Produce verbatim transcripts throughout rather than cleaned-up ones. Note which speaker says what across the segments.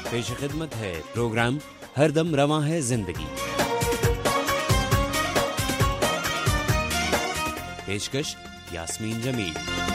Speaker 1: پیش خدمت ہے پروگرام ہر دم رواں ہے زندگی۔ پیشکش یاسمین جمیل۔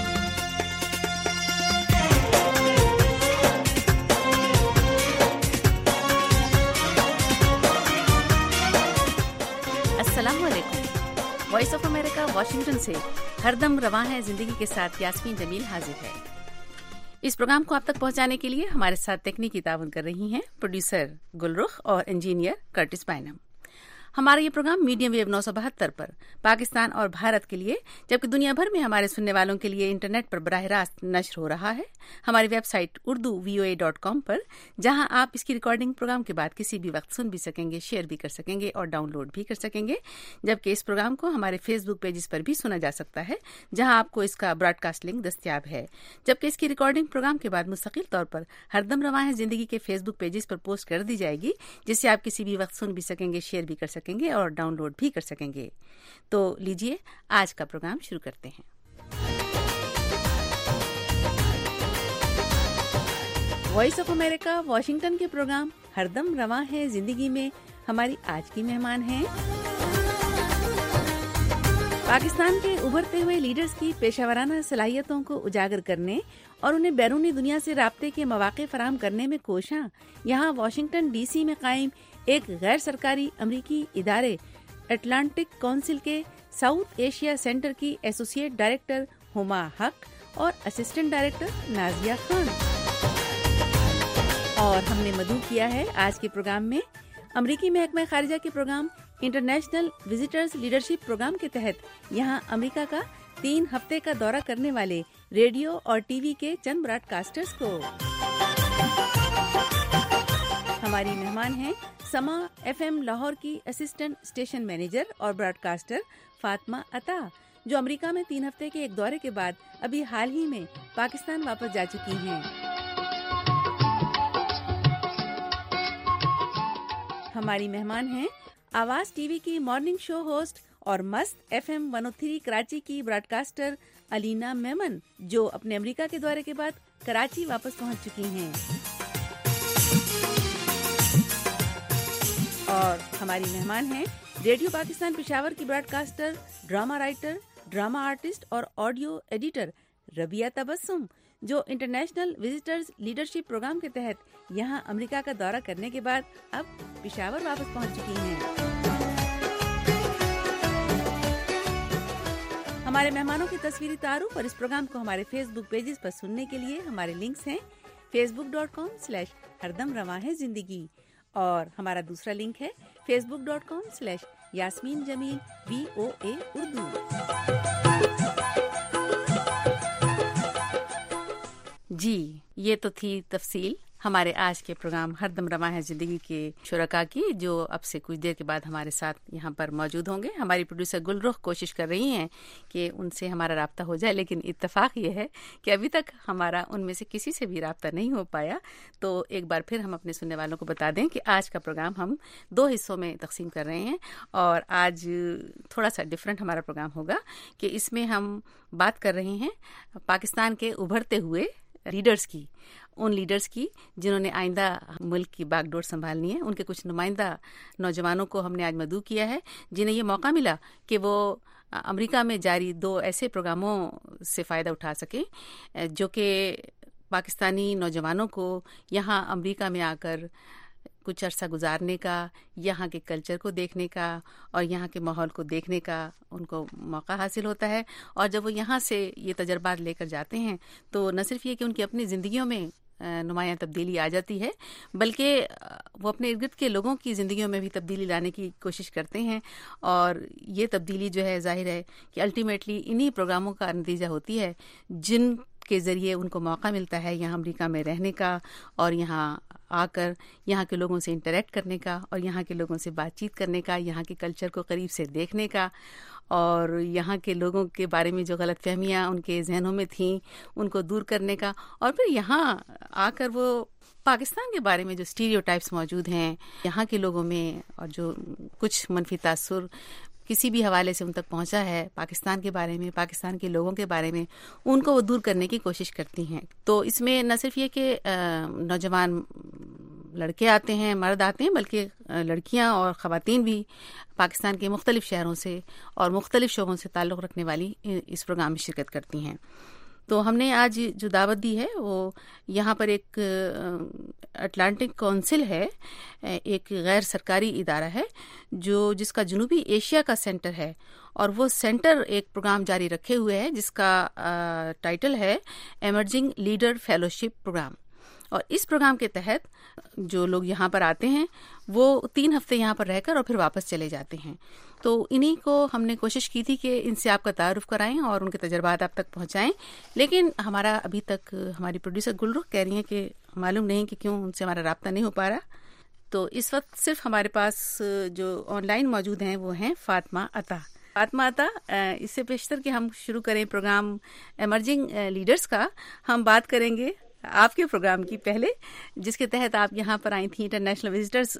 Speaker 2: السلام علیکم۔ وائس آف امریکہ واشنگٹن سے ہر دم رواں ہے زندگی کے ساتھ یاسمین جمیل حاضر ہے۔ اس پروگرام کو آپ تک پہنچانے کے لیے ہمارے ساتھ تکنیکی تعاون کر رہی ہیں پروڈیوسر گلرخ اور انجینئر کرٹس پائنم۔ ہمارا یہ پروگرام میڈیم ویو نو سو بہتر پر پاکستان اور بھارت کے لیے جبکہ دنیا بھر میں ہمارے سننے والوں کے لیے انٹرنیٹ پر براہ راست نشر ہو رہا ہے ہماری web site Urdu V O A dot com پر، جہاں آپ اس کی ریکارڈنگ پروگرام کے بعد کسی بھی وقت سن بھی سکیں گے، شیئر بھی کر سکیں گے اور ڈاؤن لوڈ بھی کر سکیں گے، جبکہ اس پروگرام کو ہمارے فیس بک پیجز پر بھی سنا جا سکتا ہے، جہاں آپ کو اس کا براڈ کاسٹ لنک دستیاب ہے، جبکہ اس کی ریکارڈنگ پروگرام کے بعد مستقل طور پر ہر دم رواں ہے زندگی کے فیس بک پیجز پر پوسٹ کر دی جائے گی، جس سے آپ کسی بھی وقت سن بھی سکیں گے، شیئر بھی کر سکیں گے اور ڈاؤن لوڈ بھی کر سکیں گے۔ تو لیجئے آج کا پروگرام شروع کرتے ہیں۔ وائس آف امریکہ واشنگٹن کے پروگرام ہر دم رواں ہے زندگی میں ہماری آج کی مہمان ہیں پاکستان کے ابھرتے ہوئے لیڈرز کی پیشہ ورانہ صلاحیتوں کو اجاگر کرنے اور انہیں بیرونی دنیا سے رابطے کے مواقع فراہم کرنے میں کوشاں یہاں واشنگٹن ڈی سی میں قائم ایک غیر سرکاری امریکی ادارے اٹلانٹک کونسل کے ساؤتھ ایشیا سینٹر کی ایسوسیٹ ڈائریکٹر ہما حق اور اسسٹنٹ ڈائریکٹر نازیہ خان۔ اور ہم نے مدعو کیا ہے آج کے پروگرام میں امریکی محکمہ خارجہ کے programme international visitors leadership programme کے تحت یہاں امریکہ کا تین ہفتے کا دورہ کرنے والے ریڈیو اور ٹی وی کے چند براڈ کاسٹرز کو۔ ہماری مہمان ہیں سما ایف ایم لاہور کی اسسٹنٹ اسٹیشن مینیجر اور براڈ کاسٹر فاطمہ عطا، جو امریکہ میں تین ہفتے کے ایک دورے کے بعد ابھی حال ہی میں پاکستان واپس جا چکی ہیں۔ ہماری مہمان ہیں آواز ٹی وی کی مارننگ شو ہوسٹ اور Mast F M one O three Karachi کی براڈ کاسٹر علینا میمن، جو اپنے امریکہ کے دورے کے بعد کراچی واپس پہنچ چکی ہیں۔ اور ہماری مہمان ہیں ریڈیو پاکستان پشاور کی broadcaster, drama writer, drama artist اور آڈیو ایڈیٹر ربیہ تبسم، جو انٹرنیشنل وزٹرز لیڈرشپ پروگرام کے تحت یہاں امریکہ کا دورہ کرنے کے بعد اب پشاور واپس پہنچ چکی ہیں۔ ہمارے مہمانوں کی تصویری تعارف اور اس پروگرام کو ہمارے فیس بک پیجز پر سننے کے لیے ہمارے لنکس ہیں فیس بک ڈاٹ کام سلیش ہر دم رواں ہے زندگی، اور ہمارا دوسرا لنک ہے face book dot com slash Yasmin Jamil V O A Urdu. جی، یہ تو تھی تفصیل ہمارے آج کے پروگرام ہر دم رواں ہے زندگی کے شرکاء کی، جو اب سے کچھ دیر کے بعد ہمارے ساتھ یہاں پر موجود ہوں گے۔ ہماری پروڈیوسر گلرخ کوشش کر رہی ہیں کہ ان سے ہمارا رابطہ ہو جائے، لیکن اتفاق یہ ہے کہ ابھی تک ہمارا ان میں سے کسی سے بھی رابطہ نہیں ہو پایا۔ تو ایک بار پھر ہم اپنے سننے والوں کو بتا دیں کہ آج کا پروگرام ہم دو حصوں میں تقسیم کر رہے ہیں، اور آج تھوڑا سا ڈفرینٹ ہمارا پروگرام ہوگا کہ اس میں ہم بات کر رہے ہیں پاکستان کے ابھرتے ہوئے لیڈرز کی، ان لیڈرز کی جنہوں نے آئندہ ملک کی باغ ڈور سنبھالنی ہے۔ ان کے کچھ نمائندہ نوجوانوں کو ہم نے آج مدعو کیا ہے، جنہیں یہ موقع ملا کہ وہ امریکہ میں جاری دو ایسے پروگراموں سے فائدہ اٹھا سکیں جو کہ پاکستانی نوجوانوں کو یہاں امریکہ میں آ کر کچھ عرصہ گزارنے کا، یہاں کے کلچر کو دیکھنے کا اور یہاں کے ماحول کو دیکھنے کا ان کو موقع حاصل ہوتا ہے، اور جب وہ یہاں سے یہ تجربات لے کر جاتے ہیں تو نہ صرف یہ کہ ان کی اپنی زندگیوں میں نمایاں تبدیلی آ جاتی ہے، بلکہ وہ اپنے ارد گرد کے لوگوں کی زندگیوں میں بھی تبدیلی لانے کی کوشش کرتے ہیں، اور یہ تبدیلی جو ہے ظاہر ہے کہ الٹیمیٹلی انہی پروگراموں کا نتیجہ ہوتی ہے جن کے ذریعے ان کو موقع ملتا ہے یہاں امریکہ میں رہنے کا اور یہاں آ کر یہاں کے لوگوں سے انٹریکٹ کرنے کا اور یہاں کے لوگوں سے بات چیت کرنے کا، یہاں کے کلچر کو قریب سے دیکھنے کا، اور یہاں کے لوگوں کے بارے میں جو غلط فہمیاں ان کے ذہنوں میں تھیں ان کو دور کرنے کا، اور پھر یہاں آ کر وہ پاکستان کے بارے میں جو اسٹیریوٹائپس موجود ہیں یہاں کے لوگوں میں اور جو کچھ منفی تاثر کسی بھی حوالے سے ان تک پہنچا ہے پاکستان کے بارے میں، پاکستان کے لوگوں کے بارے میں، ان کو وہ دور کرنے کی کوشش کرتی ہیں. تو اس میں نہ صرف یہ کہ نوجوان لڑکے آتے ہیں، مرد آتے ہیں، بلکہ لڑکیاں اور خواتین بھی پاکستان کے مختلف شہروں سے اور مختلف شعبوں سے تعلق رکھنے والی اس پروگرام میں شرکت کرتی ہیں. تو ہم نے آج جو دعوت دی ہے وہ یہاں پر ایک اٹلانٹک کونسل ہے، ایک غیر سرکاری ادارہ ہے جو جس کا جنوبی ایشیا کا سینٹر ہے، اور وہ سینٹر ایک پروگرام جاری رکھے ہوئے ہے جس کا ٹائٹل ہے ایمرجنگ لیڈر فیلوشپ پروگرام. اور اس پروگرام کے تحت جو لوگ یہاں پر آتے ہیں وہ تین ہفتے یہاں پر رہ کر اور پھر واپس چلے جاتے ہیں. تو انہی کو ہم نے کوشش کی تھی کہ ان سے آپ کا تعارف کرائیں اور ان کے تجربات آپ تک پہنچائیں، لیکن ہمارا ابھی تک ہماری پروڈیوسر گلرخ کہہ رہی ہیں کہ معلوم نہیں کہ کیوں ان سے ہمارا رابطہ نہیں ہو پا رہا. تو اس وقت صرف ہمارے پاس جو آن لائن موجود ہیں وہ ہیں فاطمہ عطا. فاطمہ عطا، اس سے بیشتر کہ ہم شروع کریں پروگرام ایمرجنگ لیڈرز کا، ہم بات کریں گے آپ کے پروگرام کی پہلے، جس کے تحت آپ یہاں پر آئی تھیں. انٹرنیشنل وزٹرز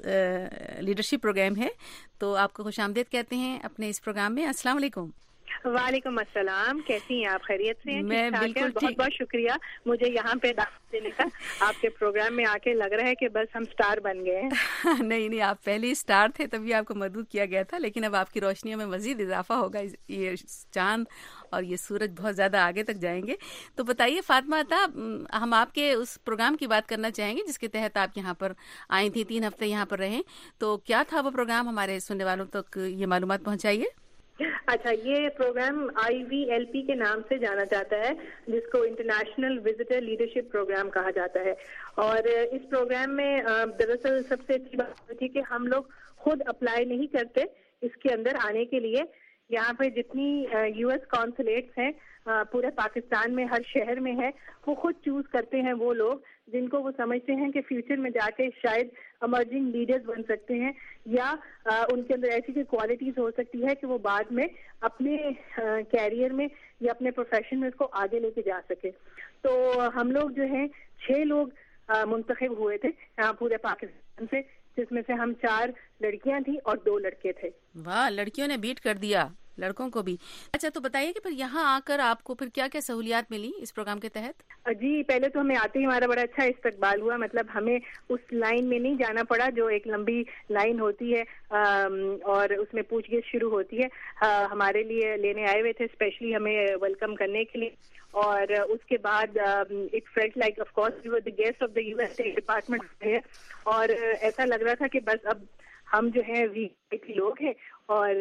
Speaker 2: لیڈرشپ پروگرام ہے، تو آپ کو خوش آمدید کہتے ہیں اپنے اس پروگرام میں. السلام علیکم.
Speaker 3: وعلیکم السلام، کیسی ہیں آپ؟ خیریت سے ہیں؟
Speaker 2: میں بالکل ٹھیک.
Speaker 3: بہت بہت شکریہ مجھے یہاں پہ دعوت دینے کا. آپ کے پروگرام میں آ کے لگ رہا ہے کہ بس ہم سٹار بن گئے ہیں.
Speaker 2: نہیں نہیں، آپ پہلے ہی سٹار تھے، تبھی آپ کو مدعو کیا گیا تھا، لیکن اب آپ کی روشنیوں میں مزید اضافہ ہوگا. یہ چاند اور یہ سورج بہت زیادہ آگے تک جائیں گے. تو بتائیے فاطمہ عطا، ہم آپ کے اس پروگرام کی بات کرنا چاہیں گے جس کے تحت آپ یہاں پر آئی تھیں، تین ہفتے یہاں پر رہیں. تو کیا تھا وہ پروگرام؟ ہمارے سننے والوں تک یہ معلومات پہنچائیے.
Speaker 3: اچھا، یہ پروگرام آئی وی ایل پی کے نام سے جانا جاتا ہے، جس کو انٹرنیشنل وزٹر لیڈرشپ پروگرام کہا جاتا ہے. اور اس پروگرام میں دراصل سب سے اچھی بات تھی کہ ہم لوگ خود اپلائی نہیں کرتے اس کے اندر آنے کے لیے. یہاں پہ جتنی یو ایس کانسولیٹس ہیں پورے پاکستان میں، ہر شہر میں ہے، وہ خود چوز کرتے ہیں وہ لوگ جن کو وہ سمجھتے ہیں کہ فیوچر میں جا کے شاید ایمرجنگ لیڈرز بن سکتے ہیں، یا ان کے اندر ایسی کوئی کوالٹیز ہو سکتی ہے کہ وہ بعد میں اپنے کیریئر میں یا اپنے پروفیشن میں اس کو آگے لے کے جا سکے. تو ہم لوگ جو ہیں چھ لوگ منتخب ہوئے تھے پورے پاکستان سے، جس میں سے ہم چار لڑکیاں تھیں اور دو لڑکے تھے.
Speaker 2: واہ، لڑکیوں نے بیٹ کر دیا لڑکوں کو بھی. اچھا، تو بتائیے کہ پھر یہاں آ کر آپ کو پھر کیا کیا سہولیات ملی اس پروگرام کے تحت؟
Speaker 3: جی، پہلے تو ہمیں آتے ہی ہمارا بڑا اچھا استقبال ہوا. مطلب ہمیں اس لائن میں نہیں جانا پڑا جو ایک لمبی لائن ہوتی ہے اور اس میں پوچھ گچھ شروع ہوتی ہے. ہمارے لیے لینے آئے ہوئے تھے اسپیشلی ہمیں ویلکم کرنے کے لیے. اور اس کے بعد it felt like of course you are the guest of the U S State Department ہے، اور ایسا لگ رہا تھا کہ بس اب ہم جو ہیں وی آئی پی لوگ ہیں. اور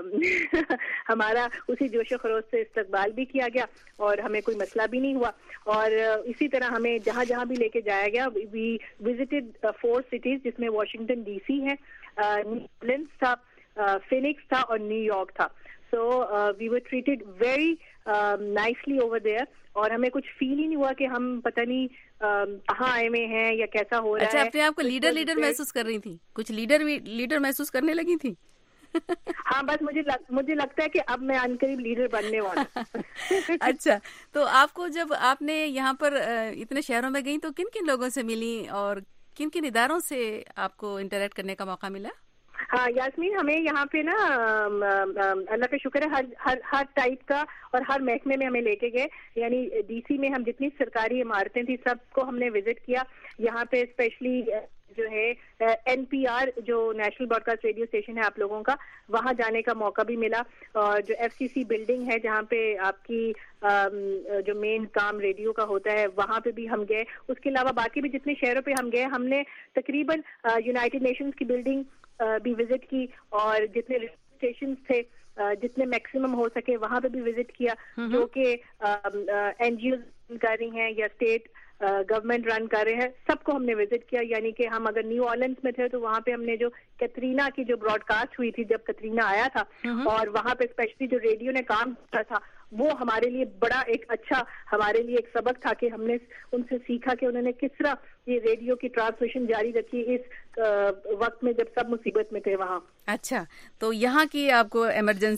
Speaker 3: ہمارا اسی جوش و خروش سے استقبال بھی کیا گیا اور ہمیں کوئی مسئلہ بھی نہیں ہوا. اور اسی طرح ہمیں جہاں جہاں بھی لے کے جایا گیا، وی وزٹڈ فور سٹیز، جس میں واشنگٹن ڈی سی ہے، نیو اورلینز تھا، فینکس تھا اور نیو یارک تھا. So we were treated very nicely over there, اور ہمیں کچھ فیل ہی نہیں ہوا کہ ہم پتہ نہیں کہاں آئے ہوئے ہیں یا کیسا ہو رہا ہے.
Speaker 2: اچھا، اپنے آپ کو لیڈر لیڈر محسوس کر رہی تھی؟ کچھ لیڈر لیڈر محسوس کرنے لگی تھی؟
Speaker 3: ہاں، بس مجھے مجھے لگتا ہے کہ اب میں ان قریب لیڈر بننے والا.
Speaker 2: اچھا، تو آپ کو جب آپ نے یہاں پر اتنے شہروں میں گئی تو کن کن لوگوں سے ملی اور کن کن اداروں سے آپ کو انٹریکٹ کرنے کا موقع ملا؟
Speaker 3: ہاں یاسمین، ہمیں یہاں پہ نا اللہ کا شکر ہے ہر ہر ہر ٹائپ کا اور ہر محکمے میں ہمیں لے کے گئے. یعنی ڈی سی میں ہم جتنی سرکاری عمارتیں تھیں سب کو ہم نے وزٹ کیا. یہاں پہ اسپیشلی جو ہے این پی آر جو national broadcast radio station ہے آپ لوگوں کا، وہاں جانے کا موقع بھی ملا. اور جو ایف سی سی بلڈنگ ہے جہاں پہ آپ کی جو مین کام ریڈیو کا ہوتا ہے وہاں پہ بھی ہم گئے. اس کے علاوہ باقی بھی جتنے شہروں پہ ہم گئے، ہم نے تقریباً یونائٹڈ نیشنز کی بلڈنگ بھی وزٹ کی، اور جتنے ریڈیو اسٹیشنز تھے جتنے میکسیمم ہو سکے وہاں پہ بھی وزٹ کیا، جو کہ این جی اوز کر رہی ہیں یا اسٹیٹ گورنمنٹ رن کر رہے ہیں، سب کو ہم نے وزٹ کیا. یعنی کہ ہم اگر نیو اورلینز میں تھے تو وہاں پہ ہم نے جو کترینا کی جو براڈ کاسٹ ہوئی تھی جب کترینا آیا تھا، اور وہاں پہ اسپیشلی جو ریڈیو نے کام کیا تھا، وہ ہمارے لیے بڑا ایک اچھا ہمارے لیے ایک سبق تھا کہ ہم نے ان سے سیکھا کہ انہوں نے کس طرح یہ ریڈیو کی ٹرانسمیشن جاری رکھی اس وقت میں جب سب مصیبت میں تھے وہاں.
Speaker 2: اچھا، تو یہاں کی آپ کو ایمرجنسیز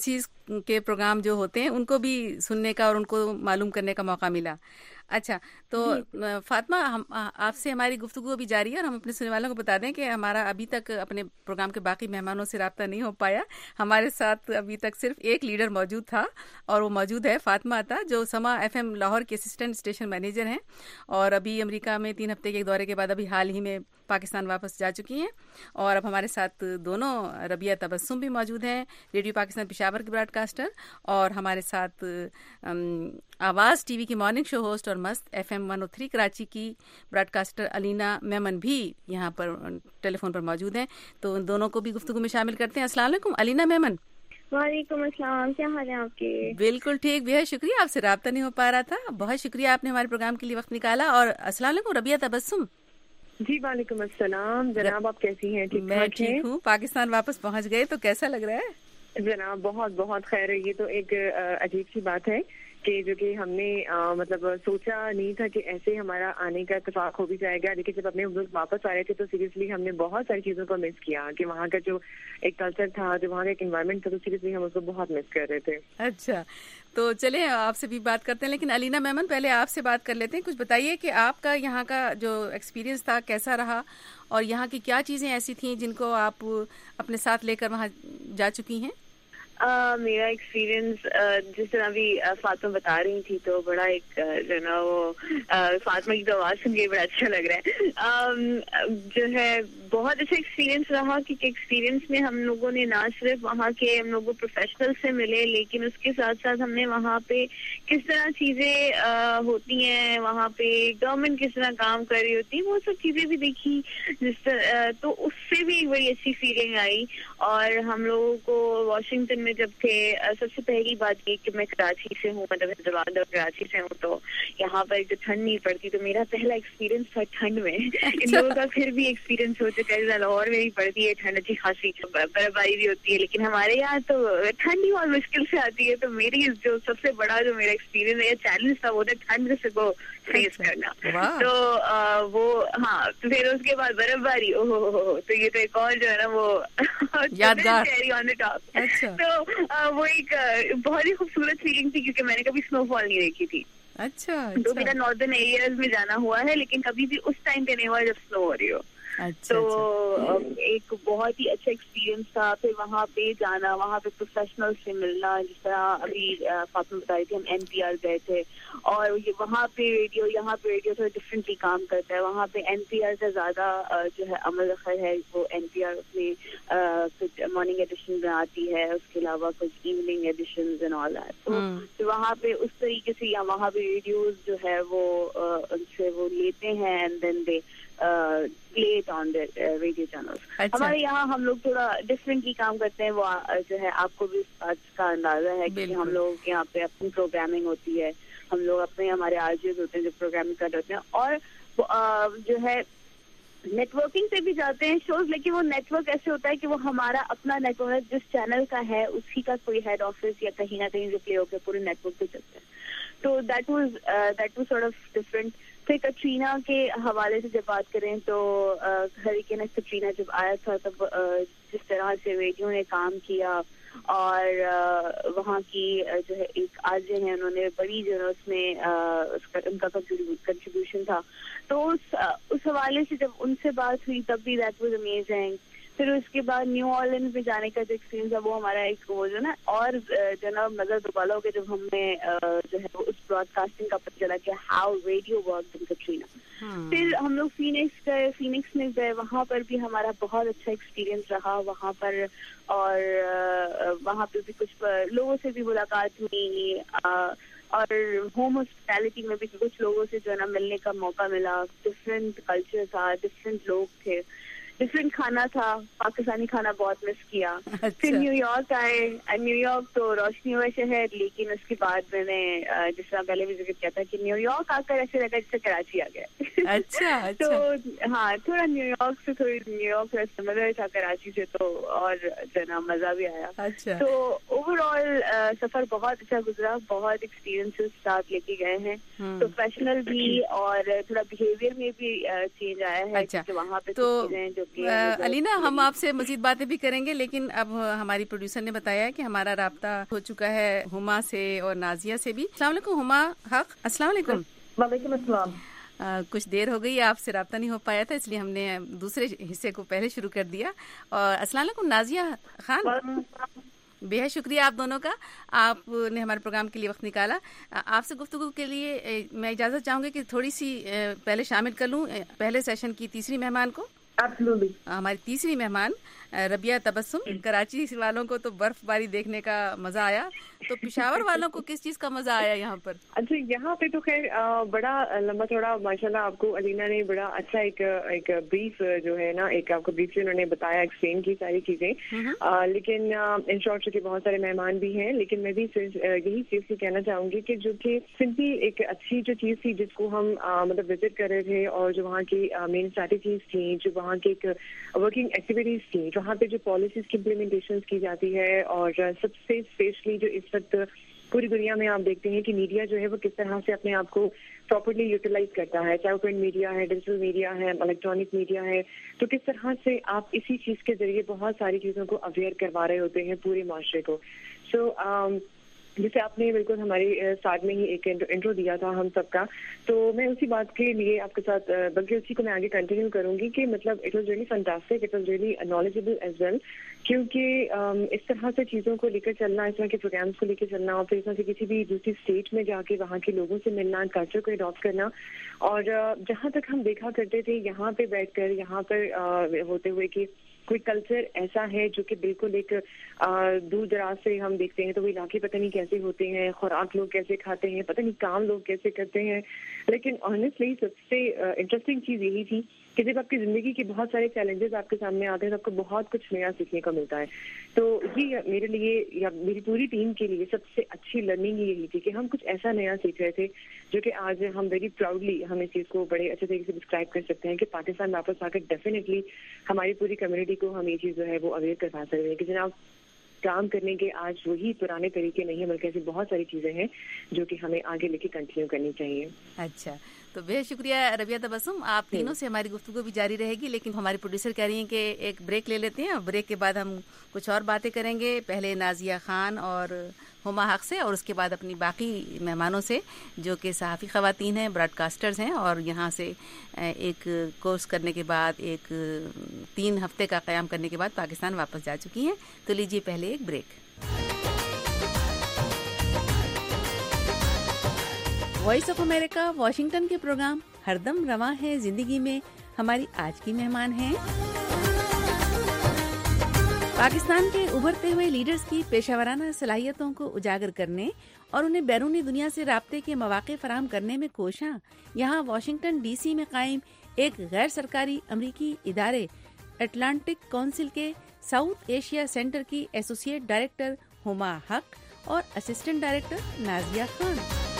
Speaker 2: کے پروگرام جو ہوتے ہیں ان کو بھی سننے کا اور ان کو معلوم کرنے کا موقع ملا. اچھا, تو فاطمہ, ہم آپ سے ہماری گفتگو ابھی جاری ہے اور ہم اپنے سننے والوں کو بتا دیں کہ ہمارا ابھی تک اپنے پروگرام کے باقی مہمانوں سے رابطہ نہیں ہو پایا. ہمارے ساتھ ابھی تک صرف ایک لیڈر موجود تھا اور وہ موجود ہے فاطمہ عطا, جو سما ایف ایم لاہور کے اسسٹنٹ اسٹیشن مینیجر ہیں اور ابھی امریکہ میں تین ہفتے کے دورے کے بعد ابھی حال ہی میں پاکستان واپس جا چکی ہیں. اور اب ہمارے ساتھ دونوں ربیہ تبسم بھی موجود ہیں, ریڈیو پاکستان پشاور کے براڈ کاسٹر, اور ہمارے ساتھ آواز ٹی وی کی مارننگ شو ہوسٹ اور Mast F M one O three Karachi کی براڈ کاسٹر علینا میمن بھی یہاں پر ٹیلی فون پر موجود ہیں. تو ان دونوں کو بھی گفتگو میں شامل کرتے ہیں. السلام علیکم علینا میمن.
Speaker 4: وعلیکم السلام, کیا حال ہے آپ کے؟
Speaker 2: بالکل ٹھیک, بہت شکریہ, آپ سے رابطہ نہیں ہو پا رہا تھا, بہت شکریہ آپ نے ہمارے پروگرام کے لیے وقت نکالا. اور السلام علیکم ربیہ تبسم.
Speaker 5: جی وعلیکم السلام جناب, آپ کیسی ہیں؟
Speaker 2: میں ٹھیک ہوں. پاکستان واپس پہنچ گئے تو کیسا لگ رہا ہے
Speaker 5: جناب؟ بہت بہت خیر ہے. یہ تو ایک عجیب سی بات ہے کہ جو کہ ہم نے مطلب سوچا نہیں تھا کہ ایسے ہمارا آنے کا اتفاق ہو بھی جائے گا, لیکن جب اپنے ملک واپس آ رہے تھے تو سیریسلی ہم نے بہت ساری چیزوں کو مس کیا, کہ وہاں کا جو ایک کلچر تھا, جو وہاں کا ایک انوائرمنٹ تھا, تو سیریسلی ہم اس کو بہت مس کر رہے تھے.
Speaker 2: اچھا, تو چلیں آپ سے بھی بات کرتے ہیں, لیکن علینا میمن پہلے آپ سے بات کر لیتے ہیں. کچھ بتائیے کہ آپ کا یہاں کا جو ایکسپیرینس تھا کیسا رہا, اور یہاں کی کیا چیزیں ایسی تھیں جن کو آپ اپنے ساتھ لے کر وہاں جا چکی ہیں؟
Speaker 4: Uh, میرا ایکسپیرینس uh, جس طرح بھی uh, فاطمہ بتا رہی تھی تو بڑا ایک uh, جو نا وہ uh, فاطمہ کی تو آواز سن کے بڑا اچھا لگ رہا ہے. um, جو ہے بہت اچھا ایکسپیرینس رہا, کیونکہ ایکسپیرینس میں ہم لوگوں نے نہ صرف وہاں کے ہم لوگوں پروفیشنل سے ملے, لیکن اس کے ساتھ ساتھ ہم نے وہاں پہ کس طرح چیزیں uh, ہوتی ہیں, وہاں پہ گورنمنٹ کس طرح کام کر رہی ہوتی ہے, وہ سب چیزیں بھی دیکھی. جس طرح uh, تو اس سے بھی ایک بڑی اچھی فیلنگ آئی. اور ہم لوگوں کو واشنگٹن میں جب تھے, سب سے پہلی بات یہ کہ میں کراچی سے ہوں, مطلب حیدرآباد اور کراچی سے ہوں, تو یہاں پر جو ٹھنڈ نہیں پڑتی, تو میرا پہلا ایکسپیرینس تھا ٹھنڈ میں. ان لوگوں کا پھر بھی ایکسپیرینس ہو چکا ہے, لاہور میں بھی پڑتی ہے ٹھنڈ اچھی خاصی, برف باری بھی ہوتی ہے, لیکن ہمارے یہاں تو ٹھنڈ ہی بہت مشکل سے آتی ہے. تو میری جو سب سے بڑا جو میرا ایکسپیرینس ہے, چیلنج تھا, وہ تھا ٹھنڈ سے کو فیس کرنا. تو وہ ہاں, پھر اس کے بعد برف باری, او ہو ہو, تو یہ تو ایک اور جو ہے نا وہ
Speaker 2: یادگار.
Speaker 4: تو وہ ایک بہت ہی خوبصورت فیلنگ تھی, کیونکہ میں نے کبھی اسنو فال نہیں دیکھی تھی.
Speaker 2: اچھا,
Speaker 4: تو میرا ناردرن ایریاز میں جانا ہوا ہے, لیکن کبھی بھی اس ٹائم پہ نہیں ہوا جب اسنو ہو رہی ہو. تو ایک بہت ہی اچھا ایکسپیرینس تھا. پھر وہاں پہ جانا, وہاں پہ پروفیشنل سے ملنا, جس طرح ابھی فاطمہ بتائی تھی, ہم این پی آر گئے تھے, اور وہاں پہ ریڈیو, یہاں پہ ریڈیو تھوڑا ڈفرینٹلی کام کرتا ہے. وہاں پہ این پی آر کا زیادہ جو ہے عمل خیر ہے, وہ این پی آر اس میں کچھ مارننگ ایڈیشن میں آتی ہے, اس کے علاوہ کچھ evening editions and all that. تو وہاں پہ اس طریقے سے, یا وہاں پہ ریڈیوز جو ہے وہ ان سے وہ لیتے ہیں, and then they play it on the radio channels. ہمارے یہاں ہم لوگ تھوڑا ڈفرینٹلی کام کرتے ہیں. وہ جو ہے آپ کو بھی اس بات کا اندازہ ہے کہ ہم لوگ یہاں پہ اپنی پروگرامنگ ہوتی ہے, ہم لوگ اپنے ہمارے آرجیز ہوتے ہیں جو پروگرامنگ کر رہے ہوتے ہیں, اور جو ہے نیٹ ورکنگ پہ بھی جاتے ہیں شوز, لیکن وہ نیٹ ورک ایسے ہوتا ہے کہ وہ ہمارا اپنا نیٹ ورک جس چینل کا ہے اسی کا کوئی ہیڈ آفس یا کہیں نہ کہیں جو پلے ہو کے پورے نیٹ ورک پہ چلتے ہیں. تو that was that was sort of different. پھر کٹرینا کے حوالے سے جب بات کریں تو ہریکین کٹرینا جب آیا تھا, تب جس طرح سے ریڈیو نے کام کیا, اور وہاں کی جو ہے ایک آرجے ہیں, انہوں نے بڑی جو ہے اس میں ان کا کنٹریبیوشن تھا. تو اس اس حوالے سے جب ان سے بات ہوئی تب بھی دیٹ واز امیزنگ. پھر اس کے بعد نیو آرلینڈ میں جانے کا جو ایکسپیرینس ہے, وہ ہمارا ایک وہ جو نا اور جو نا نظر دوبالا ہو گیا جب ہم نے جو ہے اس براڈ کاسٹنگ کا پتہ چلا کہ how radio work in Katrina. پھر ہم لوگ فینکس گئے, فینکس میں گئے, وہاں پر بھی ہمارا بہت اچھا ایکسپیرینس رہا وہاں پر, اور وہاں پہ بھی کچھ لوگوں سے بھی ملاقات ہوئی, اور ہوم ہاسپٹیلٹی میں بھی کچھ لوگوں سے جو ہے نا ملنے کا موقع ملا. ڈفرینٹ کلچر تھا, ڈفرینٹ لوگ تھے, ڈفرینٹ کھانا تھا, پاکستانی کھانا بہت مس کیا. پھر نیو یارک آئے, نیو یارک تو روشنی ہوا شہر, لیکن اس کے بعد میں نے جس طرح پہلے بھی ذکر کیا تھا کہ نیو یارک آ کر ایسے لگا جیسے کراچی آ گیا.
Speaker 2: اچھا,
Speaker 4: تو ہاں تھوڑا نیو یارک سے تھوڑی نیو یارک سے مزہ تھا کراچی سے, تو اور جو ہے نا مزہ بھی آیا. تو اوور آل سفر بہت اچھا گزرا, بہت ایکسپیرینس ساتھ لے کے گئے ہیں, پروفیشنل بھی اور تھوڑا بہیویئر میں بھی چینج آیا ہے, کیونکہ وہاں پہ چیزیں جو شکریہ.
Speaker 2: علینا, ہم آپ سے مزید باتیں بھی کریں گے, لیکن اب ہماری پروڈیوسر نے بتایا کہ ہمارا رابطہ ہو چکا ہے ہما سے اور نازیہ سے بھی. السلام علیکم ہما حق. السلام علیکم.
Speaker 6: وعلیکم السلام.
Speaker 2: آ, کچھ دیر ہو گئی, آپ سے رابطہ نہیں ہو پایا تھا, اس لیے ہم نے دوسرے حصے کو پہلے شروع کر دیا. اور السلام علیکم نازیہ خان, بے حد شکریہ آپ دونوں کا, آپ نے ہمارے پروگرام کے لیے وقت نکالا. آپ سے گفتگو کے لیے میں اجازت چاہوں گی کہ تھوڑی سی پہلے شامل کر لوں پہلے سیشن کی تیسری مہمان کو.
Speaker 6: Absolutely.
Speaker 2: ہماری تیسری مہمان ربیہ تبسم. کراچی والوں کو تو برف باری دیکھنے کا مزہ آیا, تو پشاور والوں کو کس چیز کا مزہ آیا یہاں پر؟
Speaker 5: اچھا, یہاں پہ تو خیر بڑا لمبا چوڑا ماشاءاللہ آپ کو علینا نے بڑا اچھا ایک ایک بریف جو ہے نا, ایک آپ کو بریف سے انہوں نے بتایا, ایکسپلین کی ساری چیزیں. لیکن ان شارٹ چونکہ بہت سارے مہمان بھی ہیں, لیکن میں بھی یہی چیز سے کہنا چاہوں گی کہ جو کہ سمپلی ایک اچھی جو چیز تھی جس کو ہم مطلب وزٹ کر رہے تھے, اور جو وہاں کی مین اسٹریٹجیز تھیں, جو وہاں کی ایک ورکنگ ایکٹیویٹیز تھیں, وہاں پہ جو پالیسیز کی امپلیمنٹیشن کی جاتی ہے, اور سب سے اسپیشلی جو اس وقت پوری دنیا میں آپ دیکھتے ہیں کہ میڈیا جو ہے وہ کس طرح سے اپنے آپ کو پراپرلی یوٹیلائز کرتا ہے, چاہے وہ پرنٹ میڈیا ہے, ڈیجیٹل میڈیا ہے, الیکٹرانک میڈیا ہے, تو کس طرح سے آپ اسی چیز کے ذریعے بہت ساری چیزوں کو اویئر کروا رہے ہوتے ہیں پورے معاشرے کو. سو جیسے آپ نے بالکل ہمارے ساتھ میں ہی ایک انٹرو دیا تھا ہم سب کا, تو میں اسی بات کے لیے آپ کے ساتھ, بلکہ اسی کو میں آگے کنٹینیو کروں گی کہ مطلب it was really fantastic, it was really knowledgeable as well, کیونکہ اس طرح سے چیزوں کو لے کر چلنا, اس طرح کے پروگرامس کو لے کے چلنا, اور پھر اس طرح سے کسی بھی دوسری اسٹیٹ میں جا کے وہاں کے لوگوں سے ملنا, کلچر کو اڈاپٹ کرنا, اور جہاں تک ہم دیکھا کرتے تھے یہاں پہ بیٹھ کر, یہاں پر ہوتے ہوئے کہ کوئی کلچر ایسا ہے جو کہ بالکل ایک دور دراز سے ہم دیکھتے ہیں تو وہ علاقے پتہ نہیں کیسے ہوتے ہیں, خوراک لوگ کیسے کھاتے ہیں, پتہ نہیں کام لوگ کیسے کرتے ہیں, لیکن آنیسٹلی سب سے انٹرسٹنگ چیز یہی تھی کہ جب آپ کی زندگی کے بہت سارے چیلنجز آپ کے سامنے آتے ہیں تو آپ کو بہت کچھ نیا سیکھنے کو ملتا ہے. تو یہ میرے لیے یا میری پوری ٹیم کے لیے سب سے اچھی لرننگ یہی تھی کہ ہم کچھ ایسا نیا سیکھ رہے تھے جو کہ آج ہم ویری پراؤڈلی ہم اس چیز کو بڑے اچھے طریقے سے ڈسکرائب کر سکتے ہیں کہ پاکستان واپس آ کر ڈیفینیٹلی ہماری پوری کمیونٹی کو ہم یہ چیز جو ہے وہ اویئر کروا سکتے ہیں کہ جناب کام کرنے کے آج وہی پرانے طریقے نہیں ہیں, بلکہ ایسی بہت ساری چیزیں ہیں جو کہ ہمیں آگے لے کے کنٹینیو کرنی چاہیے.
Speaker 2: اچھا, تو بے شکریہ ربیہ تبسم, آپ تینوں سے ہماری گفتگو بھی جاری رہے گی, لیکن ہماری پروڈیوسر کہہ رہی ہیں کہ ایک بریک لے لیتے ہیں, اور بریک کے بعد ہم کچھ اور باتیں کریں گے, پہلے نازیہ خان اور ہما حق سے, اور اس کے بعد اپنی باقی مہمانوں سے جو کہ صحافی خواتین ہیں, براڈ کاسٹرز ہیں, اور یہاں سے ایک کورس کرنے کے بعد, ایک تین ہفتے کا قیام کرنے کے بعد پاکستان واپس جا چکی ہیں. تو لیجیے پہلے ایک break. Voice of America Washington کے پروگرام ہر دم رواں ہے زندگی میں ہماری آج کی مہمان ہیں پاکستان کے ابھرتے ہوئے لیڈرز کی پیشہ ورانہ صلاحیتوں کو اجاگر کرنے اور انہیں بیرونی دنیا سے رابطے کے مواقع فراہم کرنے میں کوشاں یہاں واشنگٹن ڈی سی میں قائم ایک غیر سرکاری امریکی ادارے اٹلانٹک کونسل کے ساؤتھ ایشیا سینٹر کی ایسوسیٹ ڈائریکٹر ہما حق اور اسسٹنٹ ڈائریکٹر نازیہ خان.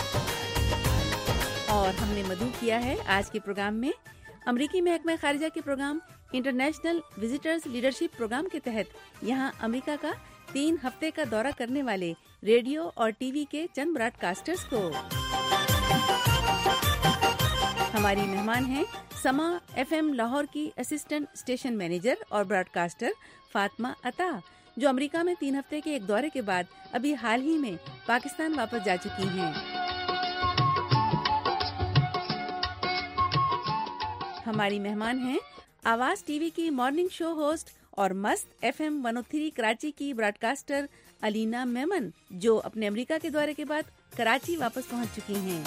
Speaker 2: اور ہم نے مدعو کیا ہے آج کے پروگرام میں امریکی محکمہ خارجہ کے programme international visitors leadership programme کے تحت یہاں امریکہ کا تین ہفتے کا دورہ کرنے والے ریڈیو اور ٹی وی کے چند براڈ کاسٹرز کو. ہماری مہمان ہیں سما ایف ایم لاہور کی اسسٹنٹ اسٹیشن مینیجر اور براڈ کاسٹر فاطمہ عطا, جو امریکہ میں تین ہفتے کے ایک دورے کے بعد ابھی حال ہی میں پاکستان واپس جا چکی ہیں. ہماری مہمان ہیں آواز ٹی وی کی مارننگ شو ہوسٹ اور Mast F M one O three Karachi کی براڈ کاسٹر علینا میمن, جو اپنے امریکہ کے دورے کے بعد کراچی واپس پہنچ چکی ہیں.